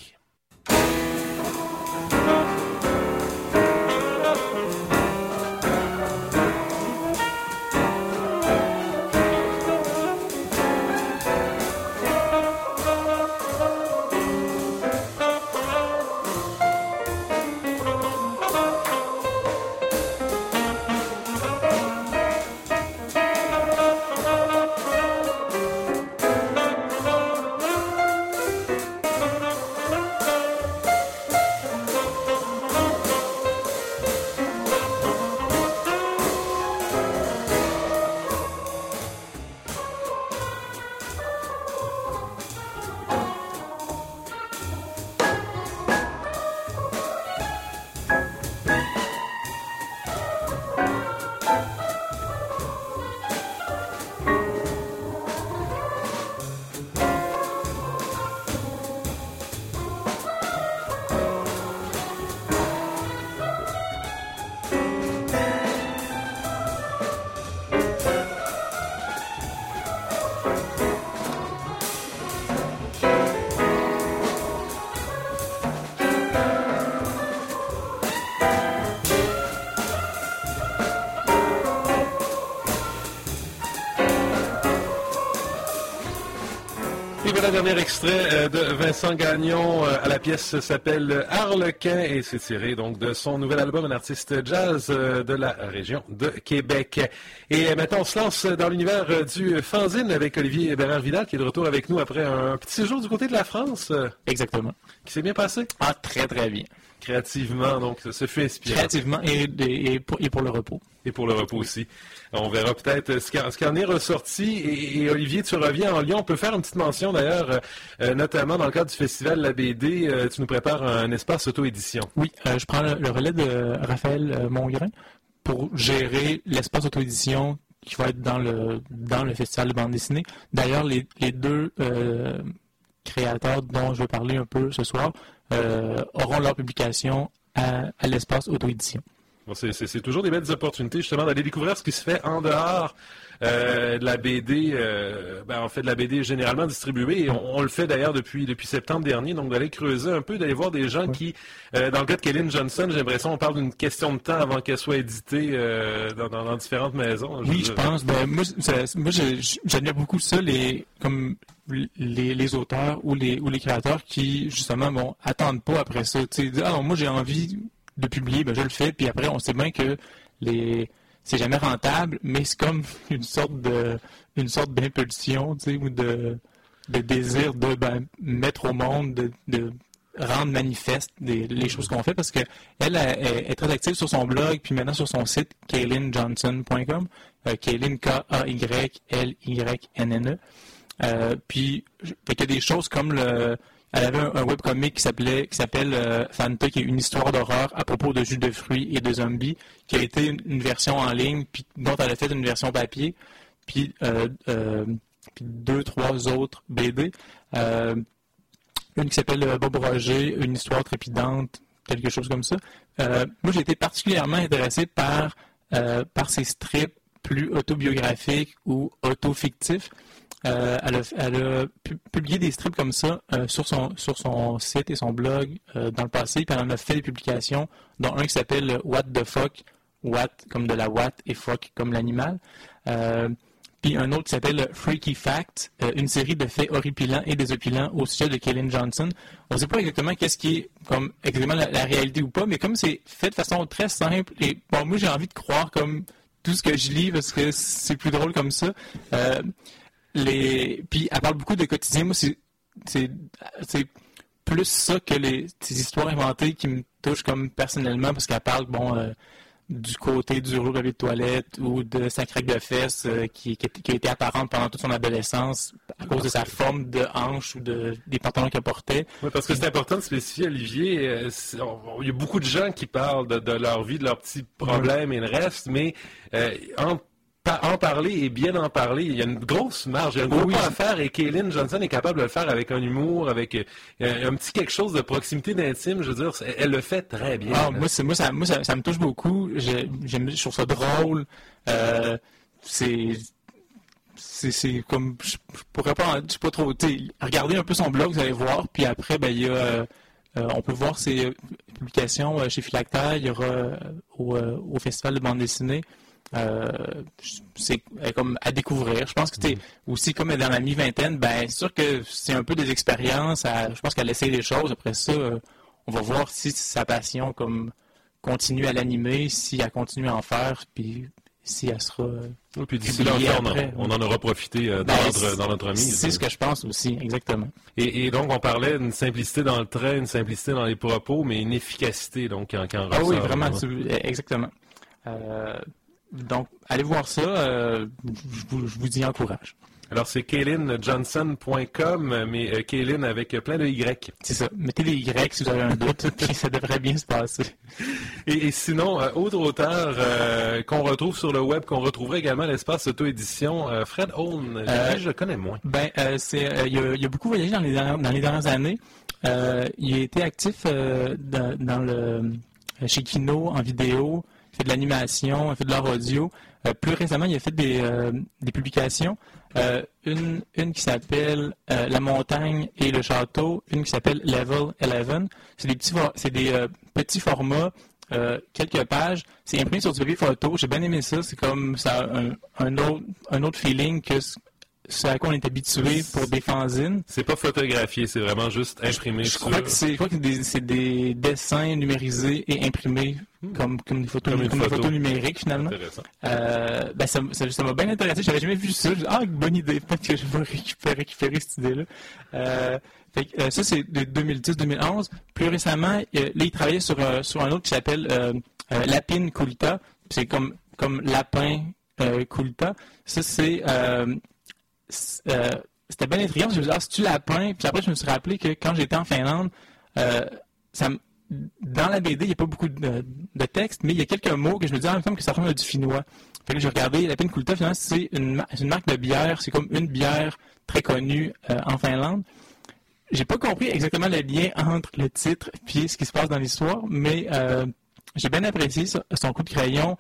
Et voilà, dernier extrait de Vincent Gagnon. À la pièce s'appelle Harlequin et c'est tiré donc de son nouvel album, un artiste jazz de la région de Québec. Et maintenant, on se lance dans l'univers du fanzine avec Olivier Bérard-Vidal qui est de retour avec nous après un petit séjour du côté de la France. Exactement. Qui s'est bien passé? Ah, très très bien. Créativement, donc, ce fut inspirant. Créativement et, et, et, pour, et pour le repos. Et pour le repos aussi. On verra peut-être ce qui, ce qui en est ressorti. Et, et Olivier, tu reviens en Lyon. On peut faire une petite mention d'ailleurs, euh, notamment dans le cadre du Festival La B D. Euh, tu nous prépares un espace auto-édition. Oui, euh, je prends le, le relais de Raphaël Mongrain pour gérer l'espace auto-édition qui va être dans le, dans le Festival de bande dessinée. D'ailleurs, les, les deux euh, créateurs dont je vais parler un peu ce soir euh, auront leur publication à, à l'espace auto-édition. Bon, c'est, c'est, c'est toujours des belles opportunités, justement, d'aller découvrir ce qui se fait en dehors euh, de la B D. Euh, ben, en fait, de la B D généralement distribuée. Et on, on le fait d'ailleurs depuis, depuis septembre dernier. Donc, d'aller creuser un peu, d'aller voir des gens oui. qui, euh, dans le cas de Kaylin Johnson, j'ai l'impression qu'on parle d'une question de temps avant qu'elle soit éditée euh, dans, dans, dans différentes maisons. Oui, je, je pense. Ben, moi, ça, moi j'admire beaucoup ça, les, comme les, les auteurs ou les, ou les créateurs qui, justement, bon, attendent pas après ça. Tu sais, ah, moi, j'ai envie de publier, ben je le fais, puis après on sait bien que les c'est jamais rentable, mais c'est comme une sorte de une sorte d'impulsion, tu sais, ou de, de désir de ben, mettre au monde, de, de rendre manifeste des, les choses qu'on fait, parce que elle est, est très active sur son blog, puis maintenant sur son site kaylin johnson point com, euh, Kaylin K A Y L Y N N E. Euh, puis il y a des choses comme le Elle avait un, un webcomic qui s'appelait qui s'appelle euh, Fanta, qui est une histoire d'horreur à propos de jus de fruits et de zombies, qui a été une, une version en ligne, puis dont elle a fait une version papier, puis, euh, euh, puis deux, trois autres B D. Euh, une qui s'appelle Bob Roger, une histoire trépidante, quelque chose comme ça. Euh, moi, j'ai été particulièrement intéressé par, euh, par ces strips plus autobiographiques ou autofictifs. Euh, elle, a, elle a pu, publié des strips comme ça euh, sur, son, sur son site et son blog euh, dans le passé, puis elle en a fait des publications, dont un qui s'appelle What the Fuck, What comme de la What et Fuck comme l'animal, euh, puis un autre qui s'appelle Freaky Fact, euh, une série de faits horripilants et désopilants au sujet de Kaylin Johnson. On ne sait pas exactement qu'est-ce qui est comme exactement la, la réalité ou pas, mais comme c'est fait de façon très simple, et bon, moi j'ai envie de croire comme tout ce que je lis parce que c'est plus drôle comme ça. Euh, Les... Puis elle parle beaucoup de quotidien. Moi, c'est, c'est, c'est plus ça que les ces histoires inventées qui me touchent comme personnellement, parce qu'elle parle bon euh, du côté du rouleau papier de toilette ou de sa craque de fesses euh, qui, qui, qui a été apparente pendant toute son adolescence à cause de sa forme de hanche ou de, des pantalons qu'elle portait. Oui, parce que c'est important de spécifier, Olivier. Euh, on, il y a beaucoup de gens qui parlent de, de leur vie, de leurs petits problèmes oui. et le reste, mais euh, en En parler et bien en parler, il y a une grosse marge, il y a un gros oui. pas à faire et Kaylin Johnson est capable de le faire avec un humour, avec euh, un petit quelque chose de proximité, d'intime, je veux dire, elle le fait très bien. Ah, moi, c'est, moi, ça, moi ça, ça me touche beaucoup, j'ai, j'aime, je trouve ça drôle, euh, c'est, c'est, c'est comme, je, je pourrais pas, je sais pas trop, tu sais, regardez un peu son blog, vous allez voir, puis après, ben, il y a, euh, euh, on peut voir ses publications euh, chez Philactère, il y aura euh, au, euh, au Festival de bande dessinée. Euh, c'est comme à découvrir. Je pense que t'es aussi comme dans la mi-vingtaine, ben c'est sûr que c'est un peu des expériences. À, je pense qu'elle essaie des choses. Après ça, euh, on va voir si sa passion comme continue à l'animer, si elle continue à en faire, puis si elle sera. Oui, puis d'ici là, on, après, on en aura profité euh, dans, ben, notre, dans notre mise. C'est ce que je pense aussi, exactement. Et, et donc, on parlait d'une simplicité dans le trait, une simplicité dans les propos, mais une efficacité donc quand, quand ah oui, vraiment, exactement. Euh, Donc, allez voir ça, euh, je, vous, je vous y encourage. Alors, c'est kaylin johnson point com, mais euh, Kaylin avec plein de Y. C'est ça. Mettez des Y si vous avez un doute, puis ça devrait bien se passer. Et, et sinon, euh, autre auteur euh, qu'on retrouve sur le web, qu'on retrouverait également à l'espace auto-édition, euh, Fred Holm, euh, je le connais moins. Ben, euh, c'est, euh, il, a, il a beaucoup voyagé dans les dernières, dans les dernières années. Euh, il a été actif euh, dans, dans le, chez Kino, en vidéo. Il fait de l'animation, il fait de l'art audio. Euh, plus récemment, il a fait des, euh, des publications. Euh, une, une qui s'appelle euh, La montagne et le château, une qui s'appelle Level onze. C'est des petits, c'est des euh, petits formats, euh, quelques pages. C'est imprimé sur du papier photo. J'ai bien aimé ça. C'est comme ça un, un, autre, un autre feeling que ce à quoi on est habitué pour des fanzines. C'est pas photographié, c'est vraiment juste imprimé. Je, je sur... crois que c'est, je crois que des, c'est des dessins numérisés et imprimés hmm. comme, comme des photos, comme, comme photo. des photos numériques finalement. Euh, ben ça, ça, ça m'a bien intéressé. J'avais jamais vu ça. Dit, ah, bonne idée. Peut-être que je vais récupérer, récupérer cette idée-là. Euh, fait, euh, ça, c'est de deux mille dix deux mille onze. Plus récemment, euh, là, il travaillait sur, euh, sur un autre qui s'appelle euh, euh, Lapin Kulta. C'est comme, comme lapin euh, Kulta. Ça, c'est... Euh, euh, c'était bien intriguant. Je me suis dit, ah, c'est-tu lapin? Puis après, je me suis rappelé que quand j'étais en Finlande, euh, ça me... dans la B D, il n'y a pas beaucoup de, de texte, mais il y a quelques mots que je me disais en même temps que ça ressemble à du finnois. Fait que j'ai regardé, Lapin Kulta, finalement, c'est une, c'est une marque de bière. C'est comme une bière très connue euh, en Finlande. J'ai pas compris exactement le lien entre le titre et ce qui se passe dans l'histoire, mais euh, j'ai bien apprécié ça, son coup de crayon.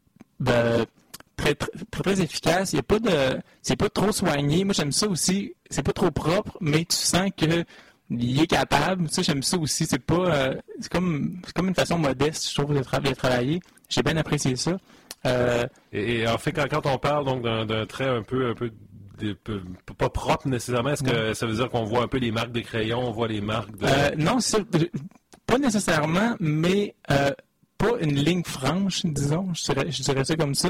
Ben, très, très, très, très efficace. Il y a pas de, c'est pas trop soigné. Moi, j'aime ça aussi. C'est pas trop propre, mais tu sens que il est capable. Ça, j'aime ça aussi. C'est pas, euh, c'est comme, c'est comme une façon modeste, je trouve, de, tra- de travailler. J'ai bien apprécié ça. Euh, et, et en fait, quand, quand on parle donc d'un, d'un trait un peu, un peu, de, peu, pas propre nécessairement, est-ce que ça veut dire qu'on voit un peu les marques des crayons, on voit les marques de... Euh, non, c'est, pas nécessairement, mais euh, pas une ligne franche, disons. Je dirais, je dirais ça comme ça.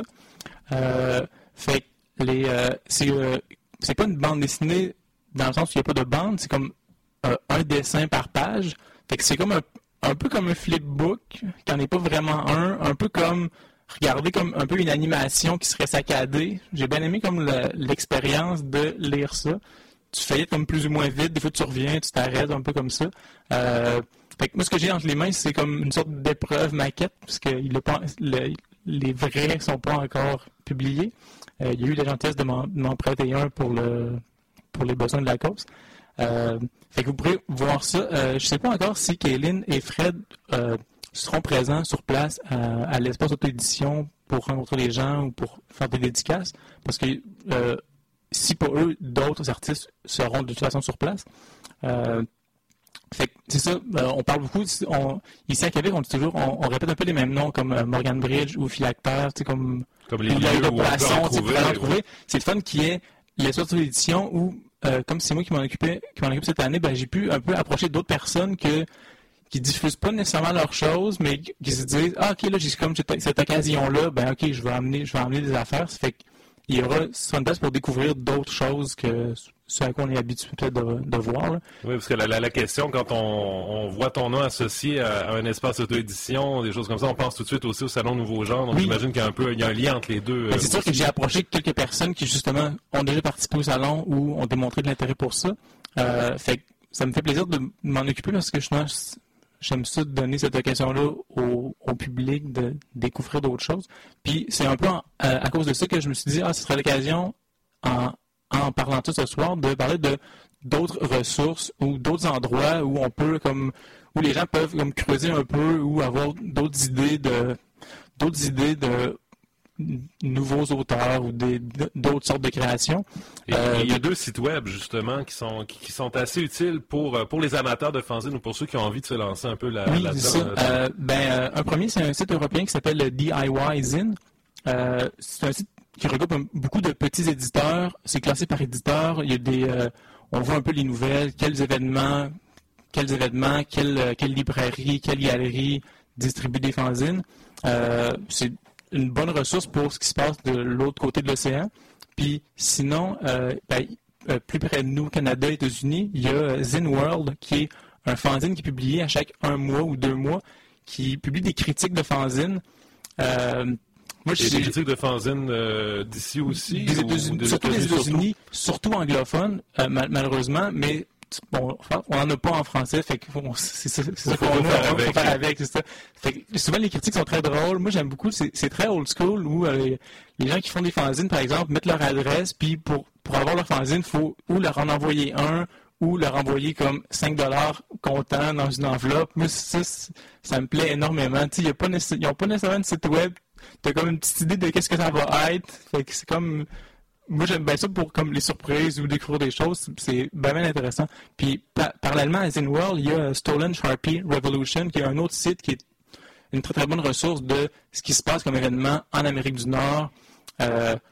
Euh, fait que les, euh, c'est, euh, c'est pas une bande dessinée dans le sens où il n'y a pas de bande, c'est comme euh, un dessin par page. Fait que c'est comme un, un peu comme un flipbook, qui n'en est pas vraiment un, un peu comme regarder comme un peu une animation qui serait saccadée. J'ai bien aimé comme le, l'expérience de lire ça. Tu fais comme plus ou moins vite, des fois tu reviens, tu t'arrêtes un peu comme ça. Euh, fait que moi ce que j'ai entre les mains, c'est comme une sorte d'épreuve maquette, parce que il a pas, le, les vrais ne sont pas encore publiés. Euh, il y a eu la gentillesse de m'en, de m'en prêter un pour, le, pour les besoins de la cause. Euh, fait que vous pourrez voir ça. Euh, je ne sais pas encore si Kaylin et Fred euh, seront présents sur place à, à l'espace auto-édition pour rencontrer les gens ou pour faire des dédicaces. Parce que euh, si pour eux, d'autres artistes seront de toute façon sur place. Euh, Fait que c'est ça, euh, on parle beaucoup, on, ici à Québec, on dit toujours, on, on répète un peu les mêmes noms comme euh, Morgan Bridge ou Philactère, tu sais, comme, comme les lieux de poissons, tu sais, trouver. C'est le fun qui est l'espace de l'édition où, euh, comme c'est moi qui m'en occupais, qui m'en occupe cette année, ben, j'ai pu un peu approcher d'autres personnes que, qui diffusent pas nécessairement leurs choses, mais qui se disent, ah, ok, là, j'ai comme cette occasion-là, ben, ok, je vais amener, je vais amener des affaires. Ça fait que, il y aura une place pour découvrir d'autres choses que ce à quoi on est habitué peut-être de, de voir. Là. Oui, parce que la, la, la question, quand on, on voit ton nom associé à, à un espace auto-édition, des choses comme ça, on pense tout de suite aussi au Salon Nouveau Genre. Donc, oui. J'imagine qu'il y a un peu il y a un lien entre les deux. Ben, c'est sûr que j'ai approché quelques personnes qui, justement, ont déjà participé au salon ou ont démontré de l'intérêt pour ça. Euh, fait que ça me fait plaisir de m'en occuper parce que justement, j'aime ça de donner cette occasion-là au, au public de découvrir d'autres choses. Puis c'est un peu en, à, à cause de ça que je me suis dit, ah, ce serait l'occasion, en, en parlant de ça ce soir, de parler de d'autres ressources ou d'autres endroits où on peut, comme, où les gens peuvent comme creuser un peu ou avoir d'autres idées de, d'autres idées de nouveaux auteurs ou des, d'autres sortes de créations. Et, euh, il y a deux sites web, justement, qui sont, qui, qui sont assez utiles pour, pour les amateurs de fanzine ou pour ceux qui ont envie de se lancer un peu là, oui, là-dedans. Ça. Euh, ben, euh, un premier, c'est un site européen qui s'appelle le D I Y Zine. Euh, c'est un site qui regroupe un, beaucoup de petits éditeurs. C'est classé par éditeur. Il y a des, euh, on voit un peu les nouvelles, quels événements, quels événements, quelles, quelles librairies, quelles galeries distribuent des fanzines. Euh, c'est une bonne ressource pour ce qui se passe de l'autre côté de l'océan. Puis sinon, euh, ben, euh, plus près de nous, Canada, États-Unis, il y a Zine World, qui est un fanzine qui est publié à chaque un mois ou deux mois, qui publie des critiques de fanzine. Euh, moi, j'ai des critiques de fanzine euh, d'ici aussi? Des États-Unis, des surtout des États-Unis, surtout, surtout anglophones, euh, mal, malheureusement, mais bon, on n'en a pas en français, fait que bon, c'est ça, c'est ça qu'on a, on faut faire avec, c'est ça. Fait que souvent les critiques sont très drôles. Moi j'aime beaucoup, c'est, c'est très old school où euh, les gens qui font des fanzines, par exemple, mettent leur adresse, puis pour, pour avoir leur fanzine, il faut ou leur en envoyer un, ou leur envoyer comme cinq dollars comptant dans une enveloppe. Moi ça, ça me plaît énormément. Ils n'ont pas, pas nécessairement un site web, tu as comme une petite idée de qu'est-ce que ça va être. Fait que c'est comme... Moi, j'aime bien ça pour comme les surprises ou découvrir des choses. C'est bien, bien intéressant. Puis, pa- parallèlement à Zine World, il y a Stolen Sharpie Revolution, qui est un autre site qui est une très, très bonne ressource de ce qui se passe comme événement en Amérique du Nord, euh,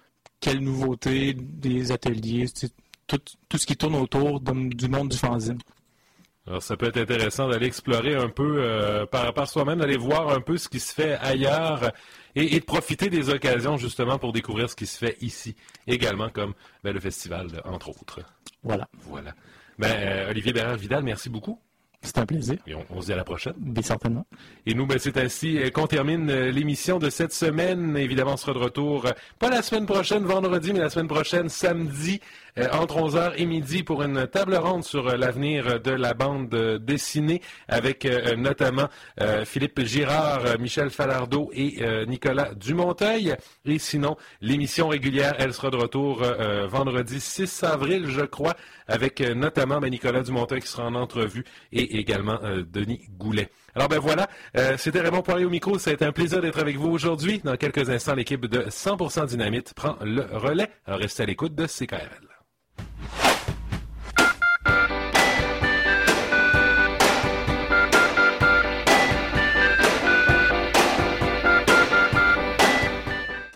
quelles nouveautés, des ateliers, tout, tout ce qui tourne autour de, du monde du fanzine. Alors, ça peut être intéressant d'aller explorer un peu euh, par, par soi-même, d'aller voir un peu ce qui se fait ailleurs et, et de profiter des occasions, justement, pour découvrir ce qui se fait ici, également comme ben, le festival, entre autres. Voilà. Voilà. Ben, euh, Olivier Bérard-Vidal, merci beaucoup. C'est un plaisir. Et on, on se dit à la prochaine. Bien certainement. Et nous, ben, c'est ainsi qu'on termine l'émission de cette semaine. Évidemment, on sera de retour, pas la semaine prochaine, vendredi, mais la semaine prochaine, samedi, euh, entre onze heures et midi, pour une table ronde sur l'avenir de la bande dessinée, avec euh, notamment euh, Philippe Girard, Michel Falardeau et euh, Nicolas Dumonteil. Et sinon, l'émission régulière, elle sera de retour euh, vendredi six avril, je crois, avec euh, notamment ben, Nicolas Dumonteil qui sera en entrevue et également euh, Denis Goulet. Alors ben voilà, euh, c'était Raymond Poirier au micro, ça a été un plaisir d'être avec vous aujourd'hui. Dans quelques instants, l'équipe de cent pour cent Dynamite prend le relais. Alors restez à l'écoute de C K R L.